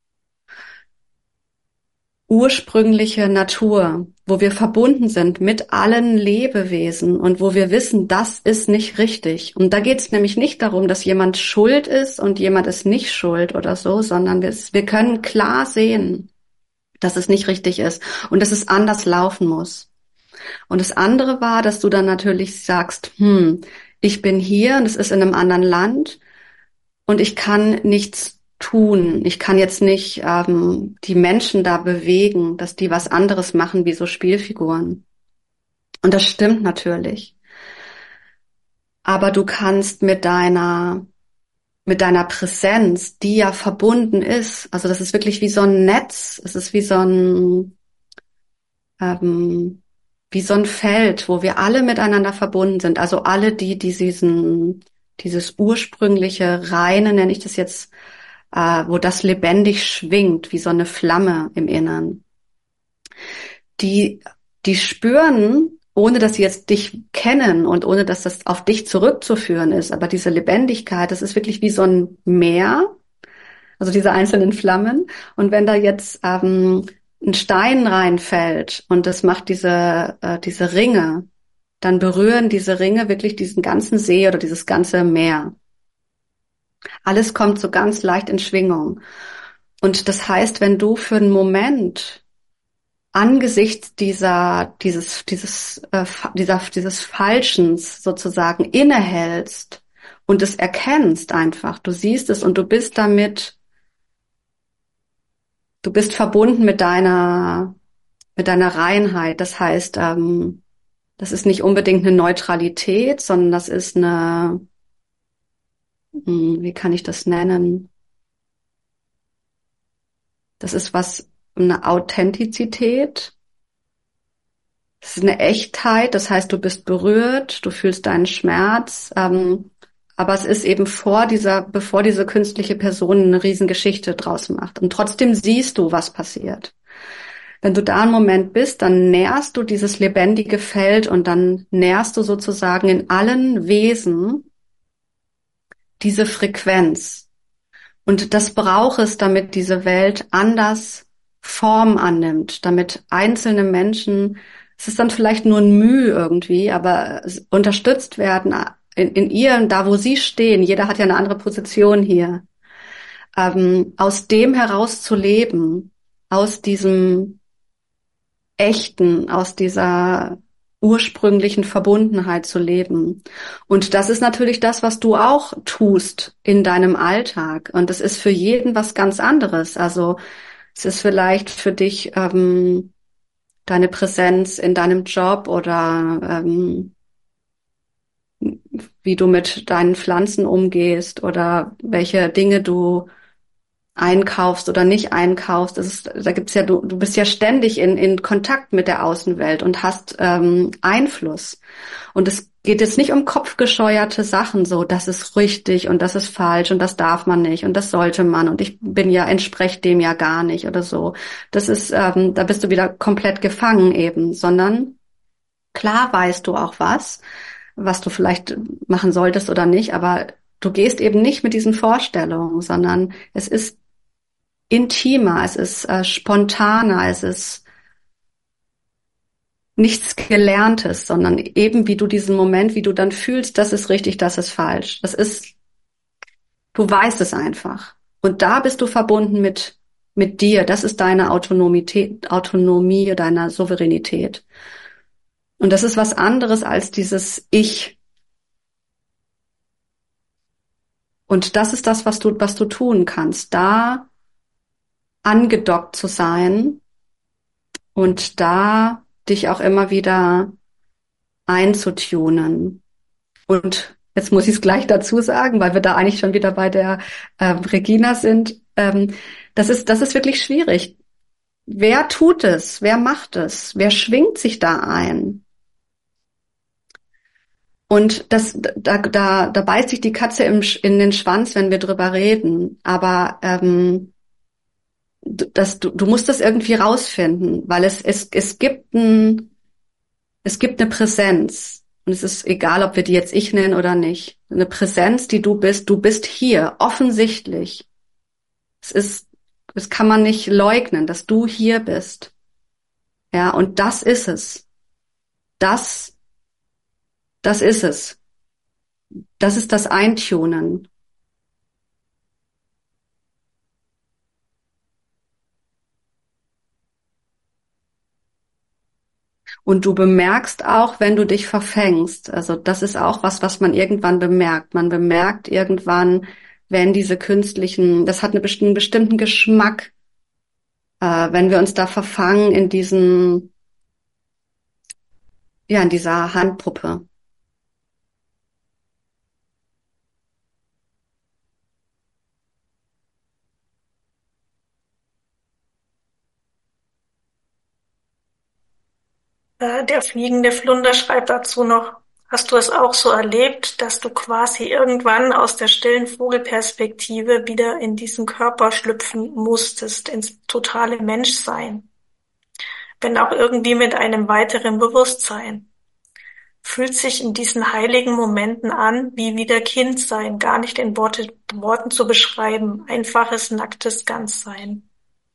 B: ursprüngliche Natur, wo wir verbunden sind mit allen Lebewesen und wo wir wissen, das ist nicht richtig. Und da geht es nämlich nicht darum, dass jemand schuld ist und jemand ist nicht schuld oder so, sondern wir können klar sehen, dass es nicht richtig ist und dass es anders laufen muss. Und das andere war, dass du dann natürlich sagst, ich bin hier und es ist in einem anderen Land und ich kann nichts tun. Ich kann jetzt nicht die Menschen da bewegen, dass die was anderes machen wie so Spielfiguren. Und das stimmt natürlich. Aber du kannst mit deiner Präsenz, die ja verbunden ist, also das ist wirklich wie so ein Netz, es ist wie so ein Feld, wo wir alle miteinander verbunden sind. Also alle, die dieses ursprüngliche Reine, nenne ich das jetzt, wo das lebendig schwingt, wie so eine Flamme im Innern. Die spüren, ohne dass sie jetzt dich kennen und ohne dass das auf dich zurückzuführen ist, aber diese Lebendigkeit, das ist wirklich wie so ein Meer, also diese einzelnen Flammen. Und wenn da jetzt ein Stein reinfällt und das macht diese Ringe, dann berühren diese Ringe wirklich diesen ganzen See oder dieses ganze Meer. Alles kommt so ganz leicht in Schwingung. Und das heißt, wenn du für einen Moment angesichts dieses Falschens sozusagen innehältst und es erkennst einfach, du siehst es und du bist verbunden mit deiner Reinheit. Das heißt, das ist nicht unbedingt eine Neutralität, sondern das ist wie kann ich das nennen? Das ist eine Authentizität. Das ist eine Echtheit. Das heißt, du bist berührt, du fühlst deinen Schmerz. Aber es ist eben bevor diese künstliche Person eine Riesengeschichte draus macht. Und trotzdem siehst du, was passiert. Wenn du da einen Moment bist, dann nährst du dieses lebendige Feld und dann nährst du sozusagen in allen Wesen diese Frequenz. Und das braucht es, damit diese Welt anders Form annimmt, damit einzelne Menschen, es ist dann vielleicht nur ein Mühe irgendwie, aber unterstützt werden in ihren, da wo sie stehen, jeder hat ja eine andere Position hier, aus dem heraus zu leben, aus diesem Echten, aus dieser ursprünglichen Verbundenheit zu leben. Und das ist natürlich das, was du auch tust in deinem Alltag. Und das ist für jeden was ganz anderes. Also es ist vielleicht für dich deine Präsenz in deinem Job oder wie du mit deinen Pflanzen umgehst oder welche Dinge du einkaufst oder nicht einkaufst. Da gibt's ja, du bist ja ständig in Kontakt mit der Außenwelt und hast Einfluss. Und es geht jetzt nicht um kopfgescheuerte Sachen, so, das ist richtig und das ist falsch und das darf man nicht und das sollte man und ich entspreche dem ja gar nicht oder so. Das ist, da bist du wieder komplett gefangen eben, sondern klar weißt du auch was du vielleicht machen solltest oder nicht, aber du gehst eben nicht mit diesen Vorstellungen, sondern es ist intimer, es ist spontaner, es ist nichts Gelerntes, sondern eben wie du diesen Moment, wie du dann fühlst, das ist richtig, das ist falsch. Du weißt es einfach. Und da bist du verbunden mit dir. Das ist deine Autonomie, deiner Souveränität. Und das ist was anderes als dieses Ich. Und das ist das, was du tun kannst, da angedockt zu sein und da dich auch immer wieder einzutunen. Und jetzt muss ich es gleich dazu sagen, weil wir da eigentlich schon wieder bei der Regina sind. Das ist wirklich schwierig. wer tut es? Wer macht es? Wer schwingt sich da ein? Und da beißt sich die Katze in den Schwanz, wenn wir drüber reden. Aber du musst das irgendwie rausfinden, weil es gibt eine Präsenz. Und es ist egal, ob wir die jetzt ich nennen oder nicht. Eine Präsenz, die du bist hier, offensichtlich. Das kann man nicht leugnen, dass du hier bist. Ja, und das ist es. Das ist es. Das ist das Eintunen. Und du bemerkst auch, wenn du dich verfängst. Also das ist auch was man irgendwann bemerkt. Man bemerkt irgendwann, wenn diese das hat einen bestimmten Geschmack, wenn wir uns da verfangen in in dieser Handpuppe.
C: Der fliegende Flunder schreibt dazu noch, hast du es auch so erlebt, dass du quasi irgendwann aus der stillen Vogelperspektive wieder in diesen Körper schlüpfen musstest, ins totale Menschsein? Wenn auch irgendwie mit einem weiteren Bewusstsein. Fühlt sich in diesen heiligen Momenten an, wie wieder Kind sein, gar nicht in Worten zu beschreiben, einfaches, nacktes Ganzsein.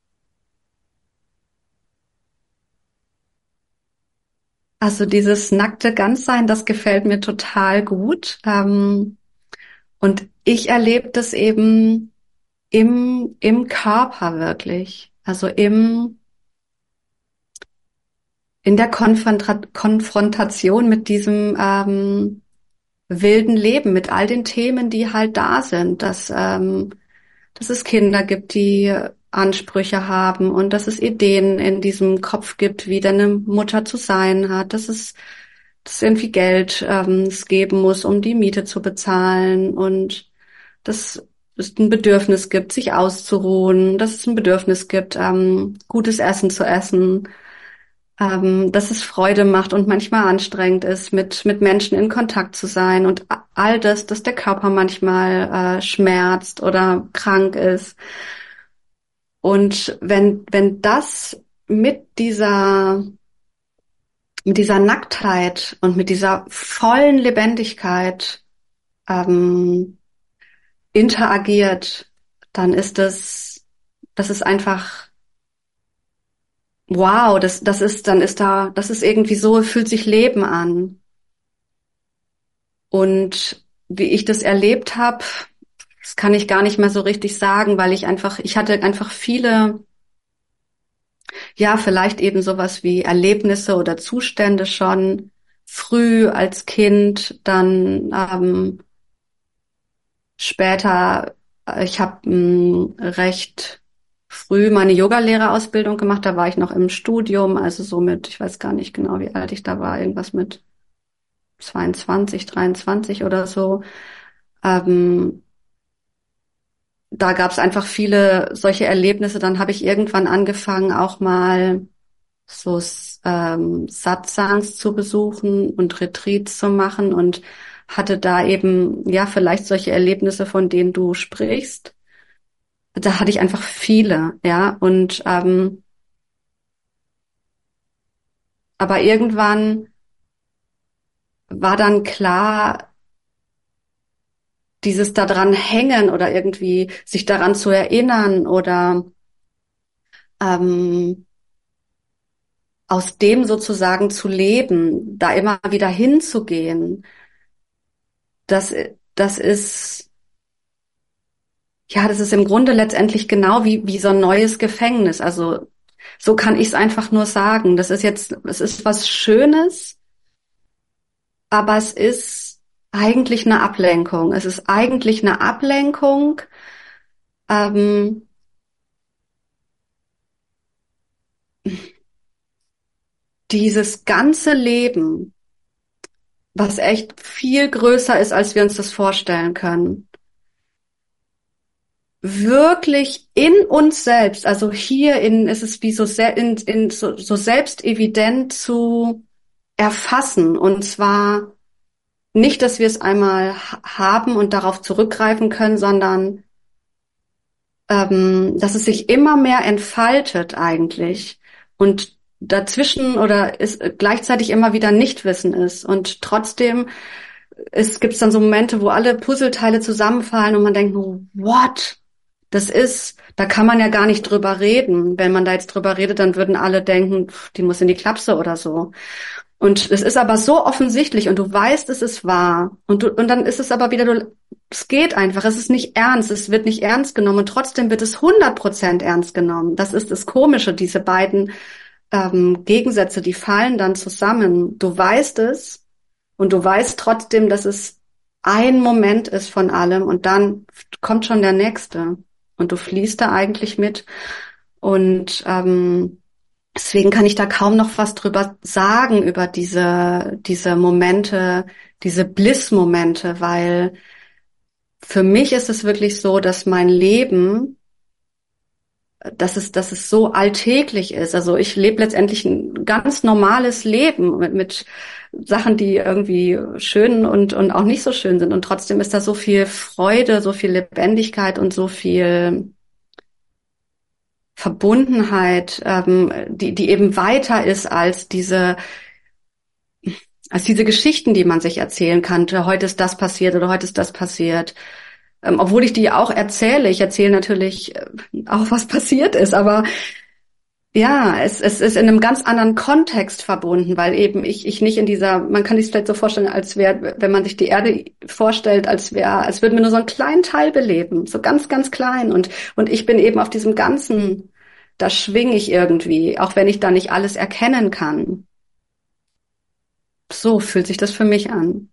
B: Also dieses nackte Ganzsein, das gefällt mir total gut. Und ich erlebe das eben im Körper wirklich. Also in der Konfrontation mit diesem wilden Leben, mit all den Themen, die halt da sind, dass es Kinder gibt, die Ansprüche haben und dass es Ideen in diesem Kopf gibt, wie denn eine Mutter zu sein hat, dass irgendwie Geld es geben muss, um die Miete zu bezahlen und dass es ein Bedürfnis gibt, sich auszuruhen, dass es ein Bedürfnis gibt, gutes Essen zu essen, dass es Freude macht und manchmal anstrengend ist, mit Menschen in Kontakt zu sein und all das, dass der Körper manchmal schmerzt oder krank ist. Und wenn das mit dieser Nacktheit und mit dieser vollen Lebendigkeit interagiert, dann das ist einfach wow, das ist irgendwie so, fühlt sich Leben an. Und wie ich das erlebt habe, das kann ich gar nicht mehr so richtig sagen, weil ich hatte einfach viele, ja, vielleicht eben sowas wie Erlebnisse oder Zustände schon früh als Kind, dann später, ich habe recht früh meine Yogalehrerausbildung gemacht, da war ich noch im Studium, also so mit, ich weiß gar nicht genau, wie alt ich da war, irgendwas mit 22, 23 oder so. Da gab es einfach viele solche Erlebnisse. Dann habe ich irgendwann angefangen, auch mal so Satsangs zu besuchen und Retreats zu machen und hatte da eben, ja, vielleicht solche Erlebnisse, von denen du sprichst. Da hatte ich einfach viele, ja, und aber irgendwann war dann klar, dieses daran hängen oder irgendwie sich daran zu erinnern oder ähm, aus dem sozusagen zu leben, da immer wieder hinzugehen, das, das ist, ja, das ist im Grunde letztendlich genau wie so ein neues Gefängnis. Also so kann ich es einfach nur sagen. Es ist was Schönes, aber es ist eigentlich eine Ablenkung. Es ist eigentlich eine Ablenkung, ähm, dieses ganze Leben, was echt viel größer ist, als wir uns das vorstellen können, wirklich in uns selbst, also ist es wie so, so selbstevident zu erfassen. Und zwar nicht, dass wir es einmal haben und darauf zurückgreifen können, sondern dass es sich immer mehr entfaltet eigentlich und dazwischen oder ist gleichzeitig immer wieder Nichtwissen ist. Und trotzdem gibt's dann so Momente, wo alle Puzzleteile zusammenfallen und man denkt, what? Da kann man ja gar nicht drüber reden. Wenn man da jetzt drüber redet, dann würden alle denken, die muss in die Klapse oder so. Und es ist aber so offensichtlich und du weißt, es ist wahr. Und dann ist es aber wieder, es geht einfach, es ist nicht ernst, es wird nicht ernst genommen und trotzdem wird es 100% ernst genommen. Das ist das Komische, diese beiden Gegensätze, die fallen dann zusammen. Du weißt es und du weißt trotzdem, dass es ein Moment ist von allem und dann kommt schon der nächste und du fließt da eigentlich mit und deswegen kann ich da kaum noch was drüber sagen, über diese Momente, diese Bliss-Momente, weil für mich ist es wirklich so, dass mein Leben, dass es so alltäglich ist. Also ich lebe letztendlich ein ganz normales Leben mit Sachen, die irgendwie schön und auch nicht so schön sind. Und trotzdem ist da so viel Freude, so viel Lebendigkeit und so viel Verbundenheit, die eben weiter ist als diese Geschichten, die man sich erzählen kann. Heute ist das passiert oder heute ist das passiert. Obwohl ich die auch erzähle. Ich erzähle natürlich auch, was passiert ist, aber ja, es ist in einem ganz anderen Kontext verbunden, weil eben ich nicht in man kann sich vielleicht so vorstellen, als wäre, wenn man sich die Erde vorstellt, als würden wir nur so einen kleinen Teil beleben, so ganz, ganz klein und ich bin eben auf diesem Ganzen, da schwinge ich irgendwie, auch wenn ich da nicht alles erkennen kann. So fühlt sich das für mich an.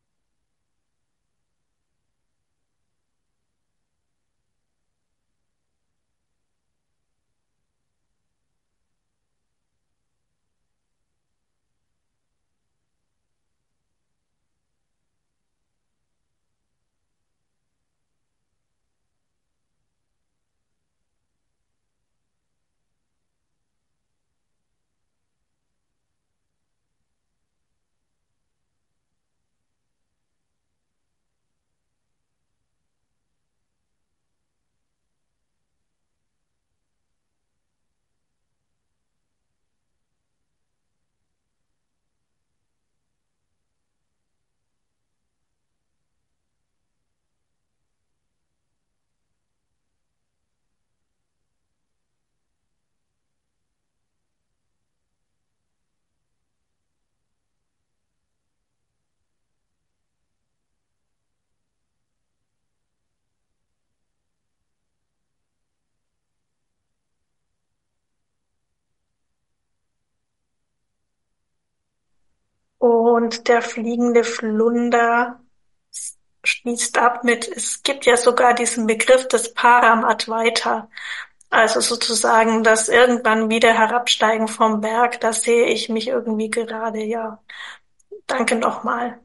C: Und der fliegende Flunder schließt ab mit, es gibt ja sogar diesen Begriff des Paramadvaita, also sozusagen das irgendwann wieder Herabsteigen vom Berg, da sehe ich mich irgendwie gerade, ja. Danke nochmal.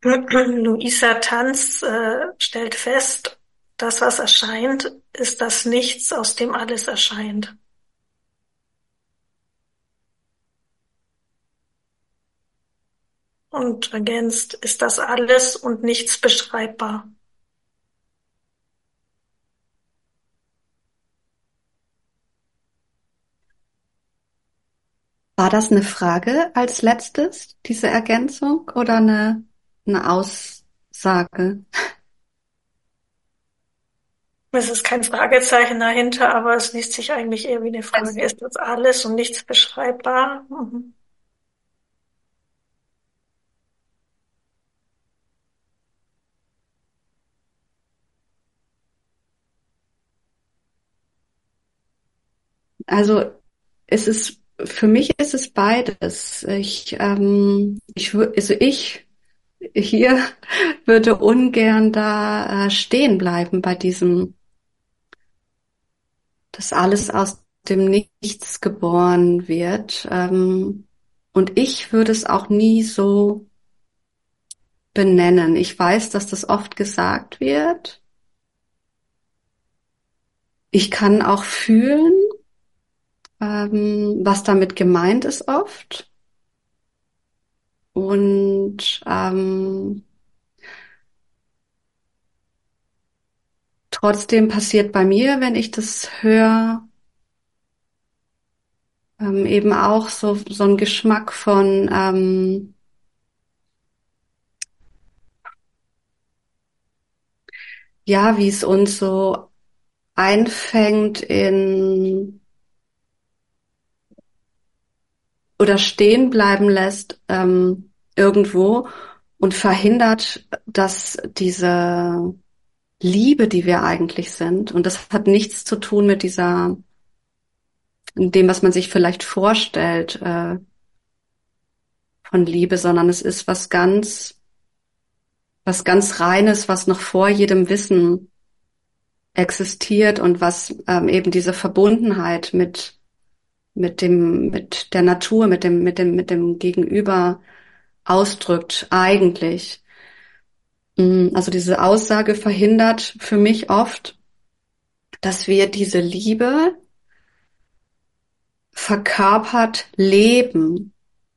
C: Luisa Tanz stellt fest, das, was erscheint, ist das Nichts, aus dem alles erscheint. Und ergänzt, ist das alles und nichts beschreibbar.
B: War das eine Frage als letztes, diese Ergänzung, oder eine Aussage?
C: Es ist kein Fragezeichen dahinter, aber es liest sich eigentlich eher wie eine Frage. Ist das alles und nichts beschreibbar? Mhm.
B: Also für mich ist es beides. Ich hier würde ungern da stehen bleiben bei diesem, dass alles aus dem Nichts geboren wird. Und ich würde es auch nie so benennen. Ich weiß, dass das oft gesagt wird. Ich kann auch fühlen, was damit gemeint ist oft. Und trotzdem passiert bei mir, wenn ich das höre, eben auch so ein Geschmack von ja, wie es uns so einfängt in oder stehen bleiben lässt irgendwo und verhindert, dass diese Liebe, die wir eigentlich sind, und das hat nichts zu tun mit dem, was man sich vielleicht vorstellt von Liebe, sondern es ist was ganz Reines, was noch vor jedem Wissen existiert und was eben diese Verbundenheit mit der Natur, mit dem Gegenüber ausdrückt, eigentlich. Also diese Aussage verhindert für mich oft, dass wir diese Liebe verkörpert leben.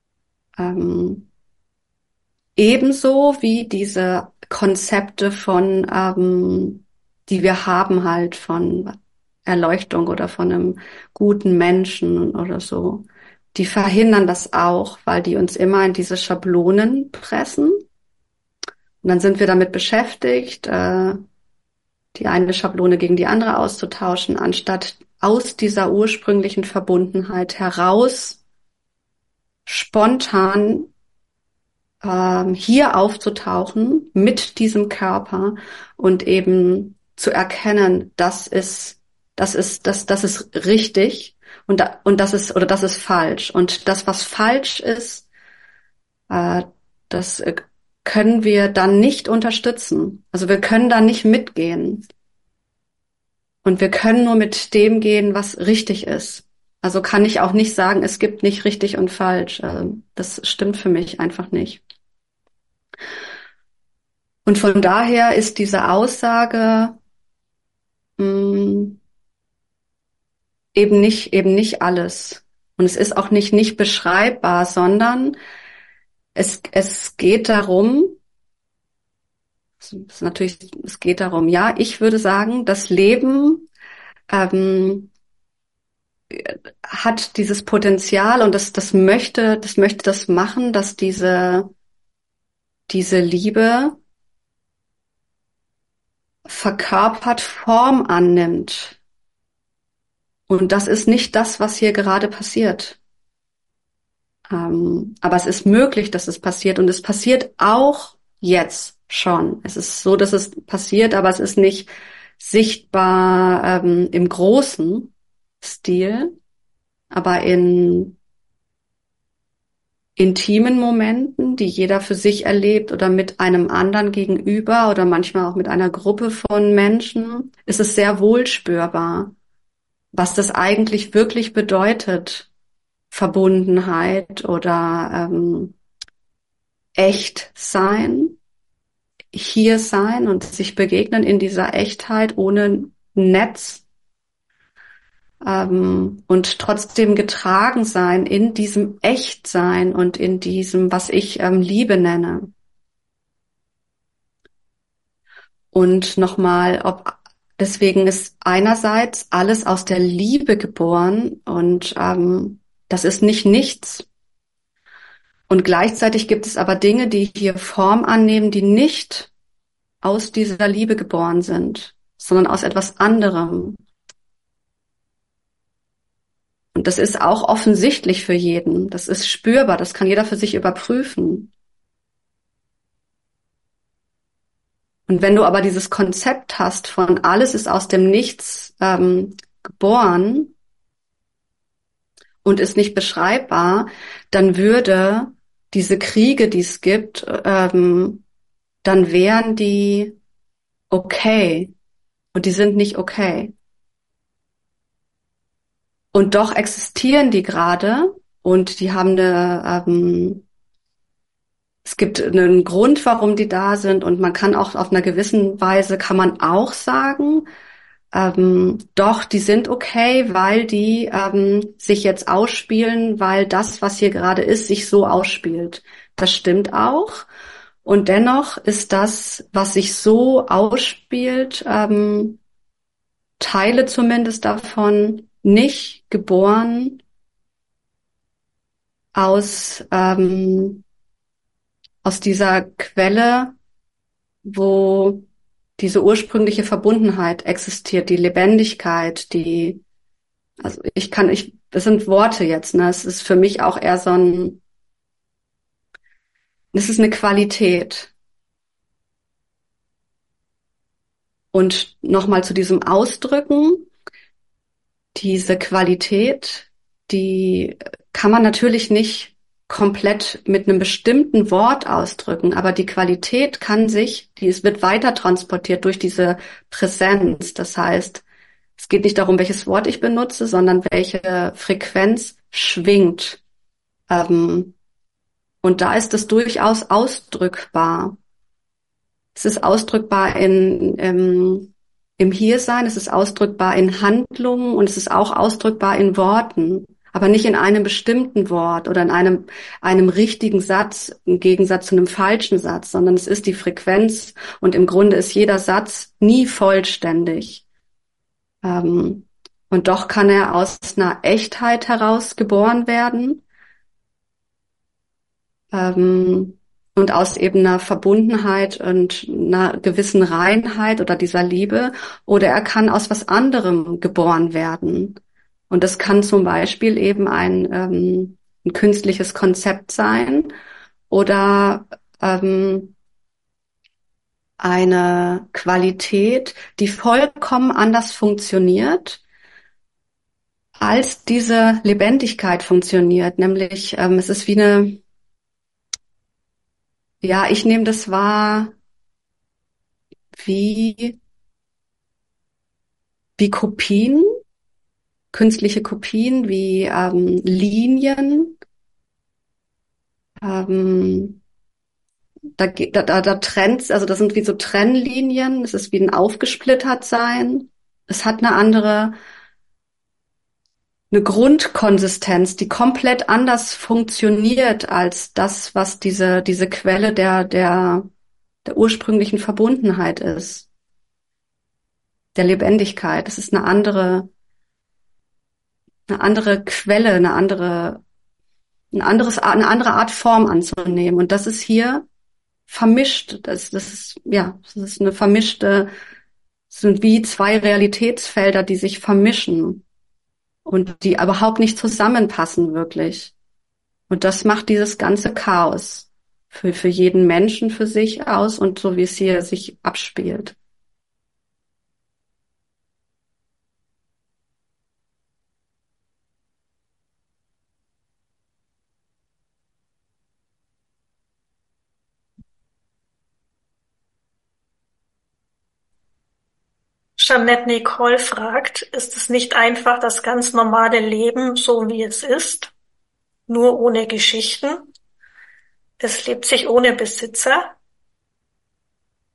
B: Ebenso wie diese Konzepte die wir haben halt von Erleuchtung oder von einem guten Menschen oder so. Die verhindern das auch, weil die uns immer in diese Schablonen pressen. Und dann sind wir damit beschäftigt, die eine Schablone gegen die andere auszutauschen, anstatt aus dieser ursprünglichen Verbundenheit heraus spontan hier aufzutauchen mit diesem Körper und eben zu erkennen, das ist richtig und das ist falsch. Und das, was falsch ist, das können wir dann nicht unterstützen. Also wir können da nicht mitgehen. Und wir können nur mit dem gehen, was richtig ist. Also kann ich auch nicht sagen, es gibt nicht richtig und falsch. Das stimmt für mich einfach nicht. Und von daher ist diese Aussage eben nicht alles. Und es ist auch nicht beschreibbar, sondern es geht darum, es geht darum, ja, ich würde sagen, das Leben hat dieses Potenzial und das möchte das machen, dass diese Liebe verkörpert Form annimmt. Und das ist nicht das, was hier gerade passiert. Aber es ist möglich, dass es passiert. Und es passiert auch jetzt schon. Es ist so, dass es passiert, aber es ist nicht sichtbar im großen Stil. Aber in intimen Momenten, die jeder für sich erlebt oder mit einem anderen gegenüber oder manchmal auch mit einer Gruppe von Menschen, ist es sehr wohl spürbar, was das eigentlich wirklich bedeutet, Verbundenheit oder echt sein hier sein und sich begegnen in dieser Echtheit ohne Netz, und trotzdem getragen sein in diesem Echtsein und in diesem, was ich Liebe nenne. Und nochmal, deswegen ist einerseits alles aus der Liebe geboren und das ist nicht nichts. Und gleichzeitig gibt es aber Dinge, die hier Form annehmen, die nicht aus dieser Liebe geboren sind, sondern aus etwas anderem. Und das ist auch offensichtlich für jeden. Das ist spürbar. Das kann jeder für sich überprüfen. Und wenn du aber dieses Konzept hast von alles ist aus dem Nichts geboren und ist nicht beschreibbar, dann würde diese Kriege, die es gibt, dann wären die okay. Und die sind nicht okay. Und doch existieren die gerade und die haben es gibt einen Grund, warum die da sind und man kann auch auf einer gewissen Weise, kann man auch sagen, doch, die sind okay, weil die sich jetzt ausspielen, weil das, was hier gerade ist, sich so ausspielt. Das stimmt auch. Und dennoch ist das, was sich so ausspielt, Teile zumindest davon, nicht geboren aus dieser Quelle, wo diese ursprüngliche Verbundenheit existiert, die Lebendigkeit, das sind Worte jetzt, ne? Es ist für mich auch eher es ist eine Qualität. Und nochmal zu diesem Ausdrücken, diese Qualität, die kann man natürlich nicht komplett mit einem bestimmten Wort ausdrücken, aber die Qualität wird weiter transportiert durch diese Präsenz. Das heißt, es geht nicht darum, welches Wort ich benutze, sondern welche Frequenz schwingt. Und da ist es durchaus ausdrückbar. Es ist ausdrückbar im Hiersein, es ist ausdrückbar in Handlungen und es ist auch ausdrückbar in Worten, aber nicht in einem bestimmten Wort oder in einem richtigen Satz im Gegensatz zu einem falschen Satz, sondern es ist die Frequenz und im Grunde ist jeder Satz nie vollständig. Und doch kann er aus einer Echtheit heraus geboren werden. Und aus eben einer Verbundenheit und einer gewissen Reinheit oder dieser Liebe, oder er kann aus was anderem geboren werden. Und das kann zum Beispiel eben ein künstliches Konzept sein oder eine Qualität, die vollkommen anders funktioniert, als diese Lebendigkeit funktioniert. Nämlich es ist ich nehme das wahr wie Kopien, künstliche Kopien, wie Linien. Da trennt, also das sind wie so Trennlinien. Es ist wie ein Aufgesplittertsein. Es hat eine Grundkonsistenz, die komplett anders funktioniert als das, was diese Quelle der ursprünglichen Verbundenheit ist, der Lebendigkeit. Es ist eine andere Quelle, eine andere Art Form anzunehmen. Und das ist hier vermischt. Das ist eine vermischte, es sind wie zwei Realitätsfelder, die sich vermischen und die überhaupt nicht zusammenpassen wirklich. Und das macht dieses ganze Chaos für jeden Menschen für sich aus und so wie es hier sich abspielt.
C: Jeanette Nicole fragt, ist es nicht einfach das ganz normale Leben, so wie es ist, nur ohne Geschichten? Es lebt sich ohne Besitzer?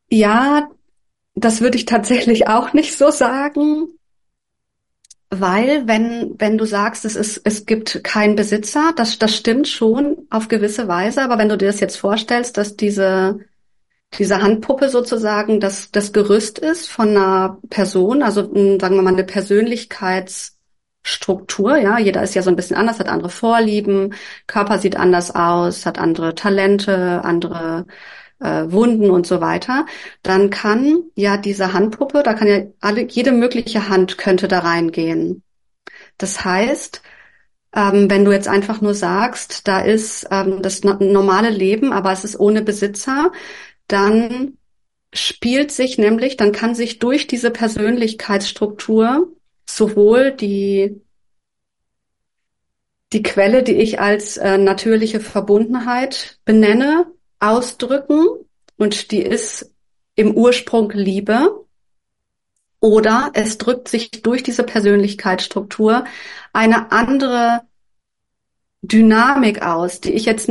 B: Ja, das würde ich tatsächlich auch nicht so sagen, weil wenn du sagst, es gibt keinen Besitzer, das stimmt schon auf gewisse Weise, aber wenn du dir das jetzt vorstellst, dass diese Handpuppe sozusagen das Gerüst ist von einer Person, also sagen wir mal eine Persönlichkeitsstruktur, ja, jeder ist ja so ein bisschen anders, hat andere Vorlieben, Körper sieht anders aus, hat andere Talente, andere Wunden und so weiter, dann kann ja diese Handpuppe, da kann ja jede mögliche Hand könnte da reingehen. Das heißt, wenn du jetzt einfach nur sagst, da ist das normale Leben, aber es ist ohne Besitzer, dann dann kann sich durch diese Persönlichkeitsstruktur sowohl die Quelle, die ich als natürliche Verbundenheit benenne, ausdrücken, und die ist im Ursprung Liebe, oder es drückt sich durch diese Persönlichkeitsstruktur eine andere Dynamik aus,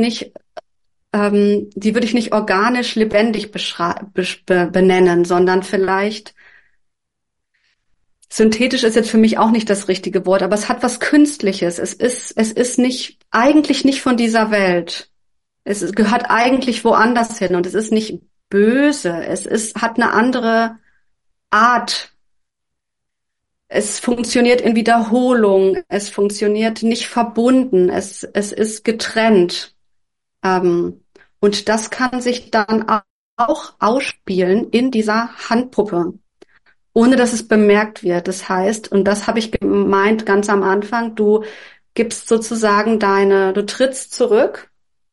B: die würde ich nicht organisch lebendig benennen, sondern vielleicht synthetisch ist jetzt für mich auch nicht das richtige Wort, aber es hat was Künstliches. Es ist eigentlich nicht von dieser Welt. Gehört eigentlich woanders hin, und es ist nicht böse. Hat eine andere Art. Es funktioniert in Wiederholung. Es funktioniert nicht verbunden. Es ist getrennt. Und das kann sich dann auch ausspielen in dieser Handpuppe, ohne dass es bemerkt wird. Das heißt, und das habe ich gemeint ganz am Anfang, du gibst sozusagen du trittst zurück,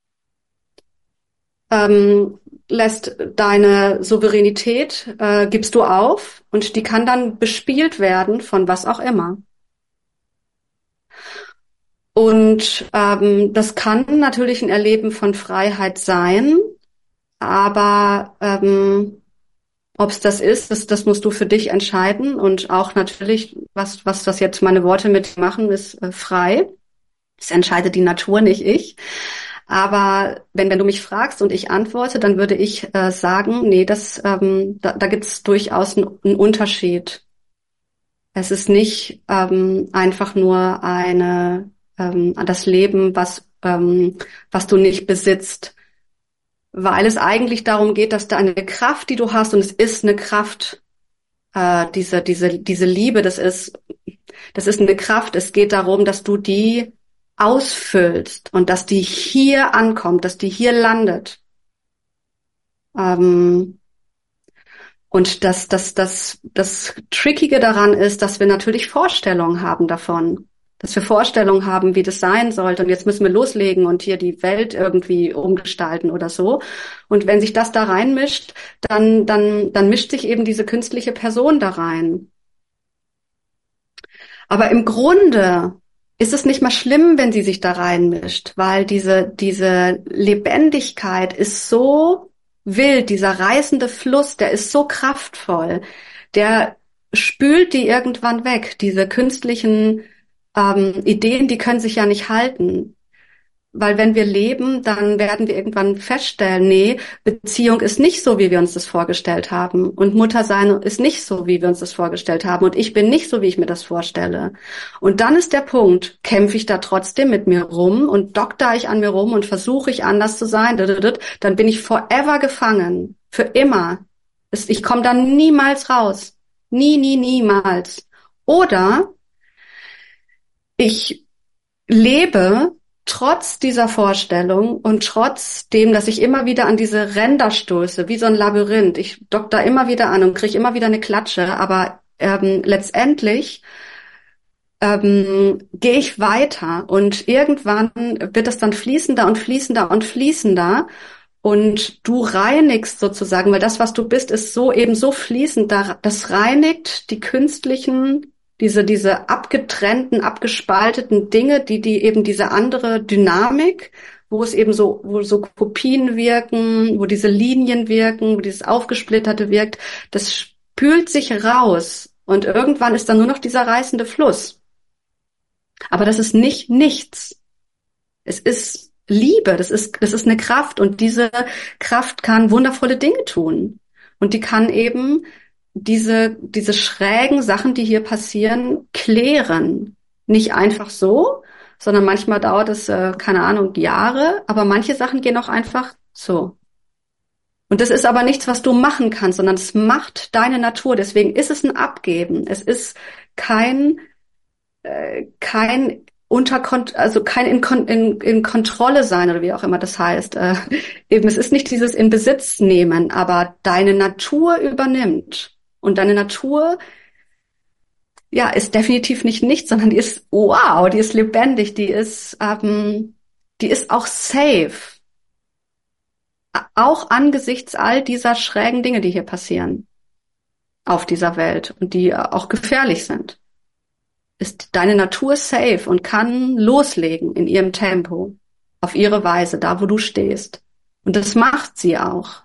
B: lässt deine Souveränität, gibst du auf, und die kann dann bespielt werden von was auch immer. Und das kann natürlich ein Erleben von Freiheit sein, aber ob es das ist, das musst du für dich entscheiden. Und auch natürlich, was das jetzt meine Worte mit machen, ist frei. Das entscheidet die Natur, nicht ich. Aber wenn du mich fragst und ich antworte, dann würde ich sagen, nee, da gibt es durchaus einen Unterschied. Es ist nicht einfach nur das Leben, was du nicht besitzt, weil es eigentlich darum geht, dass da eine Kraft, die du hast, und es ist eine Kraft, diese Liebe, das ist eine Kraft. Es geht darum, dass du die ausfüllst und dass die hier ankommt, dass die hier landet. Und das Trickige daran ist, dass wir natürlich Vorstellungen haben davon. Dass wir Vorstellungen haben, wie das sein sollte. Und jetzt müssen wir loslegen und hier die Welt irgendwie umgestalten oder so. Und wenn sich das da reinmischt, dann mischt sich eben diese künstliche Person da rein. Aber im Grunde ist es nicht mal schlimm, wenn sie sich da reinmischt, weil diese Lebendigkeit ist so wild, dieser reißende Fluss, der ist so kraftvoll, der spült die irgendwann weg. Diese künstlichen Ideen, die können sich ja nicht halten. Weil wenn wir leben, dann werden wir irgendwann feststellen, nee, Beziehung ist nicht so, wie wir uns das vorgestellt haben. Und Muttersein ist nicht so, wie wir uns das vorgestellt haben. Und ich bin nicht so, wie ich mir das vorstelle. Und dann ist der Punkt, kämpfe ich da trotzdem mit mir rum und dokter ich an mir rum und versuche ich anders zu sein, dann bin ich forever gefangen. Für immer. Ich komme dann niemals raus. Niemals. Oder ich lebe trotz dieser Vorstellung und trotz dem, dass ich immer wieder an diese Ränder stoße, wie so ein Labyrinth. Ich dock da immer wieder an und kriege immer wieder eine Klatsche, aber letztendlich gehe ich weiter, und irgendwann wird es dann fließender und fließender und fließender, und du reinigst sozusagen, weil das, was du bist, ist so eben so fließend, das reinigt die künstlichen, diese abgetrennten, abgespalteten Dinge, die eben diese andere Dynamik, wo so Kopien wirken, wo diese Linien wirken, wo dieses Aufgesplitterte wirkt, das spült sich raus, und irgendwann ist dann nur noch dieser reißende Fluss. Aber das ist nicht nichts. Es ist Liebe, das ist eine Kraft, und diese Kraft kann wundervolle Dinge tun. Und die kann eben diese schrägen Sachen, die hier passieren, klären. Nicht einfach so, sondern manchmal dauert es, keine Ahnung, Jahre, aber manche Sachen gehen auch einfach so. Und das ist aber nichts, was du machen kannst, sondern es macht deine Natur. Deswegen ist es ein Abgeben. Es ist kein also kein in Kontrolle sein oder wie auch immer das heißt. Eben, es ist nicht dieses in Besitz nehmen, aber deine Natur übernimmt. Und deine Natur, ja, ist definitiv nicht nichts, sondern die ist wow, die ist lebendig, die ist auch safe. Auch angesichts all dieser schrägen Dinge, die hier passieren auf dieser Welt und die auch gefährlich sind, ist deine Natur safe und kann loslegen in ihrem Tempo, auf ihre Weise, da wo du stehst. Und das macht sie auch.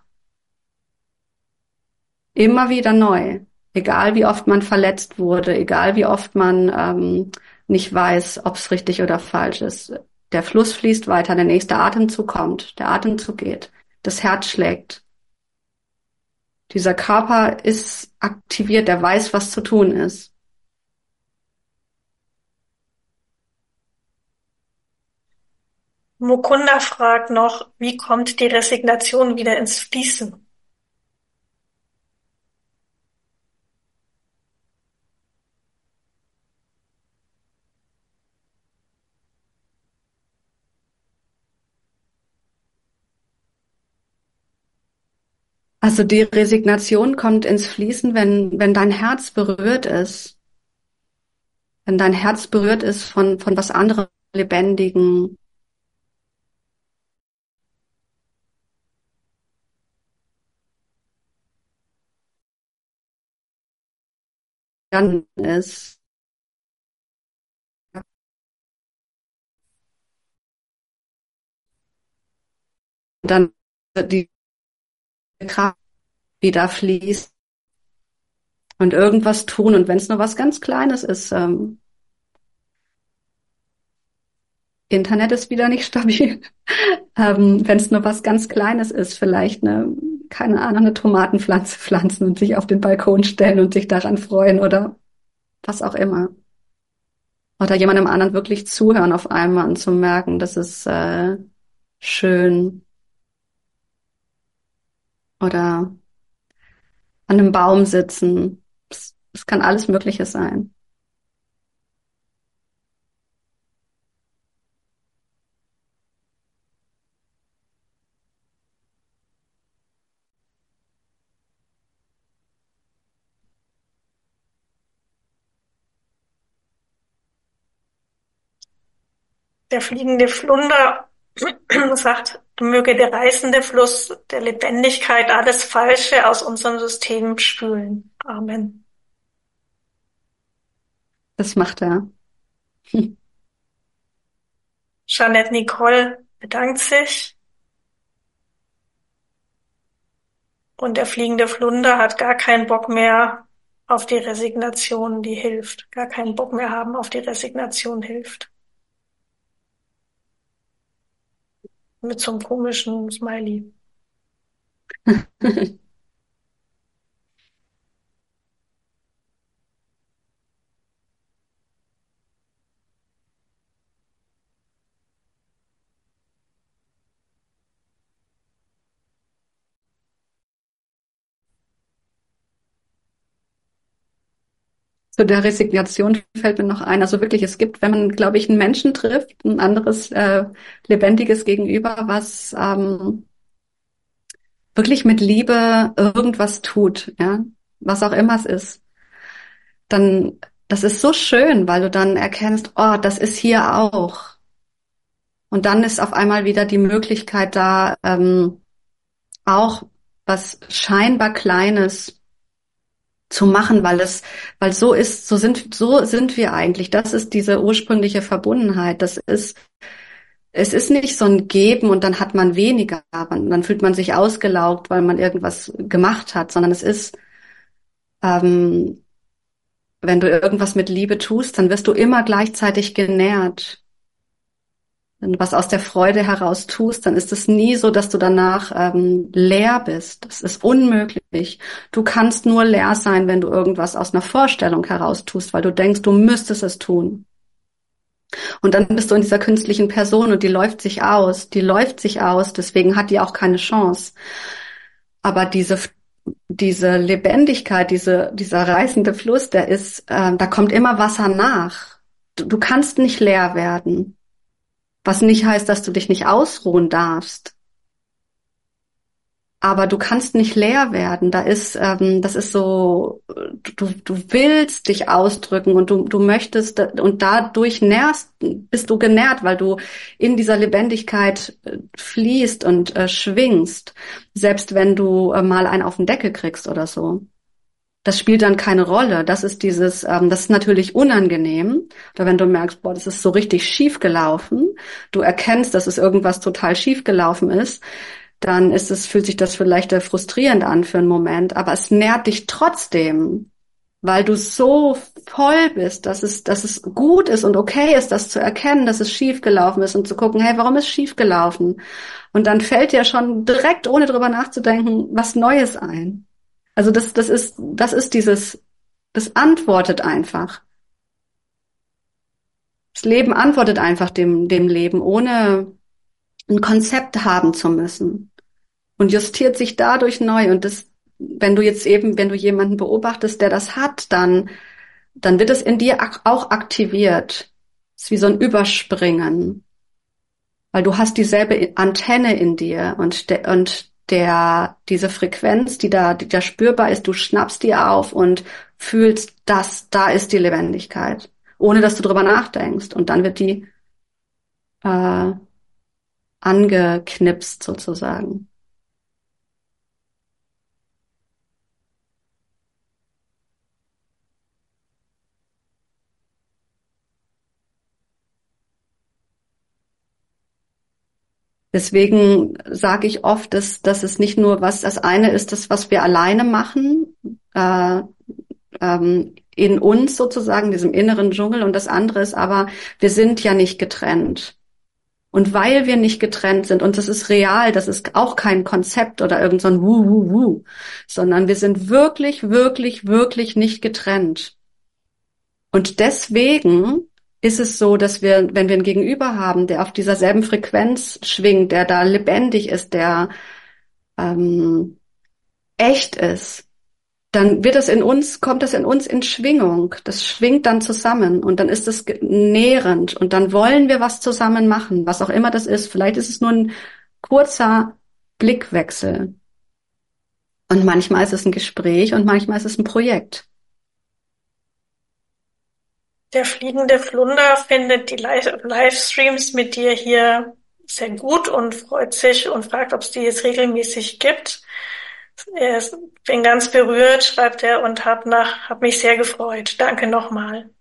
B: Immer wieder neu. Egal wie oft man verletzt wurde, egal wie oft man nicht weiß, ob es richtig oder falsch ist. Der Fluss fließt weiter, der nächste Atemzug kommt, der Atemzug geht, das Herz schlägt. Dieser Körper ist aktiviert, der weiß, was zu tun ist.
C: Mukunda fragt noch, wie kommt die Resignation wieder ins Fließen?
B: Also die Resignation kommt ins Fließen, wenn dein Herz berührt ist. Wenn dein Herz berührt ist von was anderem Lebendigen. Dann ist. Dann die Kraft wieder fließt und irgendwas tun. Und wenn es nur was ganz Kleines ist, Internet ist wieder nicht stabil. Wenn es nur was ganz Kleines ist, vielleicht keine Ahnung, eine Tomatenpflanze pflanzen und sich auf den Balkon stellen und sich daran freuen oder was auch immer. Oder jemandem anderen wirklich zuhören auf einmal und zu merken, das ist schön. Oder an einem Baum sitzen. Es kann alles Mögliche sein.
C: Der fliegende Flunder sagt, möge der reißende Fluss der Lebendigkeit alles Falsche aus unserem System spülen. Amen.
B: Das macht er.
C: Jeanette Nicole bedankt sich. Und der fliegende Flunder hat gar keinen Bock mehr auf die Resignation, die hilft. Gar keinen Bock mehr haben auf die Resignation hilft. Mit so einem komischen Smiley.
B: Zu der Resignation fällt mir noch ein. Also wirklich, es gibt, wenn man, glaube ich, einen Menschen trifft, ein anderes lebendiges Gegenüber, was wirklich mit Liebe irgendwas tut, ja, was auch immer es ist, dann, das ist so schön, weil du dann erkennst, oh, das ist hier auch. Und dann ist auf einmal wieder die Möglichkeit da, auch was scheinbar Kleines zu machen, weil so sind wir eigentlich. Das ist diese ursprüngliche Verbundenheit. Es ist nicht so ein Geben und dann hat man weniger, dann fühlt man sich ausgelaugt, weil man irgendwas gemacht hat, sondern es ist, wenn du irgendwas mit Liebe tust, dann wirst du immer gleichzeitig genährt. Wenn du was aus der Freude heraus tust, dann ist es nie so, dass du danach leer bist. Das ist unmöglich. Du kannst nur leer sein, wenn du irgendwas aus einer Vorstellung heraus tust, weil du denkst, du müsstest es tun. Und dann bist du in dieser künstlichen Person und die läuft sich aus, deswegen hat die auch keine Chance. Aber diese Lebendigkeit, dieser reißende Fluss, da kommt immer Wasser nach. Du kannst nicht leer werden, was nicht heißt, dass du dich nicht ausruhen darfst. Aber du kannst nicht leer werden. Das ist so, du willst dich ausdrücken und du möchtest, und dadurch bist du genährt, weil du in dieser Lebendigkeit fließt und schwingst. Selbst wenn du mal einen auf den Deckel kriegst oder so. Das spielt dann keine Rolle. Das ist das ist natürlich unangenehm. Oder wenn du merkst, boah, das ist so richtig schief gelaufen. Du erkennst, dass es irgendwas total schief gelaufen ist. Dann fühlt sich das vielleicht frustrierend an für einen Moment, aber es nährt dich trotzdem, weil du so voll bist, dass es gut ist und okay ist, das zu erkennen, dass es schief gelaufen ist und zu gucken, hey, warum ist schief gelaufen? Und dann fällt dir schon direkt, ohne drüber nachzudenken, was Neues ein. Also das antwortet einfach. Das Leben antwortet einfach dem Leben, ohne ein Konzept haben zu müssen. Und justiert sich dadurch neu. Und wenn du jemanden beobachtest, der das hat, dann wird es in dir auch aktiviert. Es ist wie so ein Überspringen. Weil du hast dieselbe Antenne in dir diese Frequenz, die da spürbar ist, du schnappst die auf und fühlst, da ist die Lebendigkeit. Ohne dass du drüber nachdenkst. Und dann wird die, angeknipst sozusagen. Deswegen sage ich oft, dass es nicht nur das eine ist, das, was wir alleine machen, in uns sozusagen, diesem inneren Dschungel, und das andere ist aber, wir sind ja nicht getrennt. Und weil wir nicht getrennt sind, und das ist real, das ist auch kein Konzept oder irgend so ein Wuh, sondern wir sind wirklich, wirklich, wirklich nicht getrennt. Und deswegen ist es so, dass wenn wir einen Gegenüber haben, der auf dieser selben Frequenz schwingt, der da lebendig ist, der echt ist, dann kommt das in uns in Schwingung. Das schwingt dann zusammen und dann ist es nährend und dann wollen wir was zusammen machen, was auch immer das ist. Vielleicht ist es nur ein kurzer Blickwechsel. Und manchmal ist es ein Gespräch und manchmal ist es ein Projekt.
C: Der fliegende Flunder findet die Livestreams mit dir hier sehr gut und freut sich und fragt, ob es die jetzt regelmäßig gibt. Ich bin ganz berührt, schreibt er, und hab mich sehr gefreut. Danke nochmal.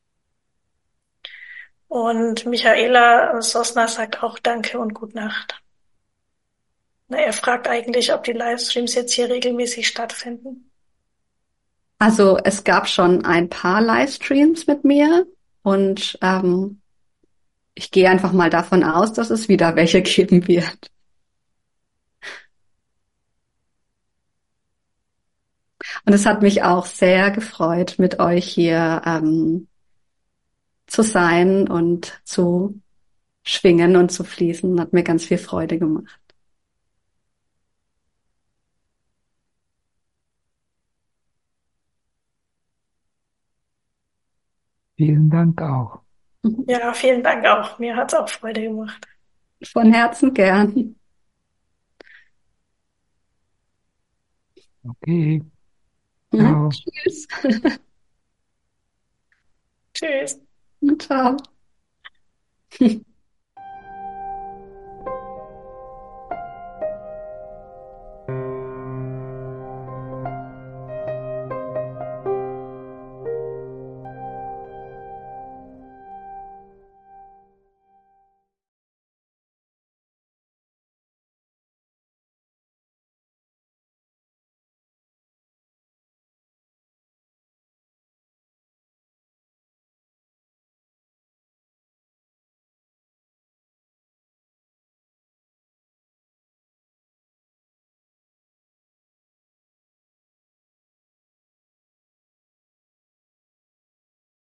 C: Und Michaela Sosna sagt auch Danke und Gute Nacht. Er fragt eigentlich, ob die Livestreams jetzt hier regelmäßig stattfinden.
B: Also es gab schon ein paar Livestreams mit mir und ich gehe einfach mal davon aus, dass es wieder welche geben wird. Und es hat mich auch sehr gefreut, mit euch hier zu sein und zu schwingen und zu fließen. Hat mir ganz viel Freude gemacht.
A: Vielen Dank auch.
C: Ja, vielen Dank auch. Mir hat's auch Freude gemacht.
B: Von Herzen gern.
A: Okay. Ciao.
B: Tschüss.
C: Tschüss.
B: Ciao.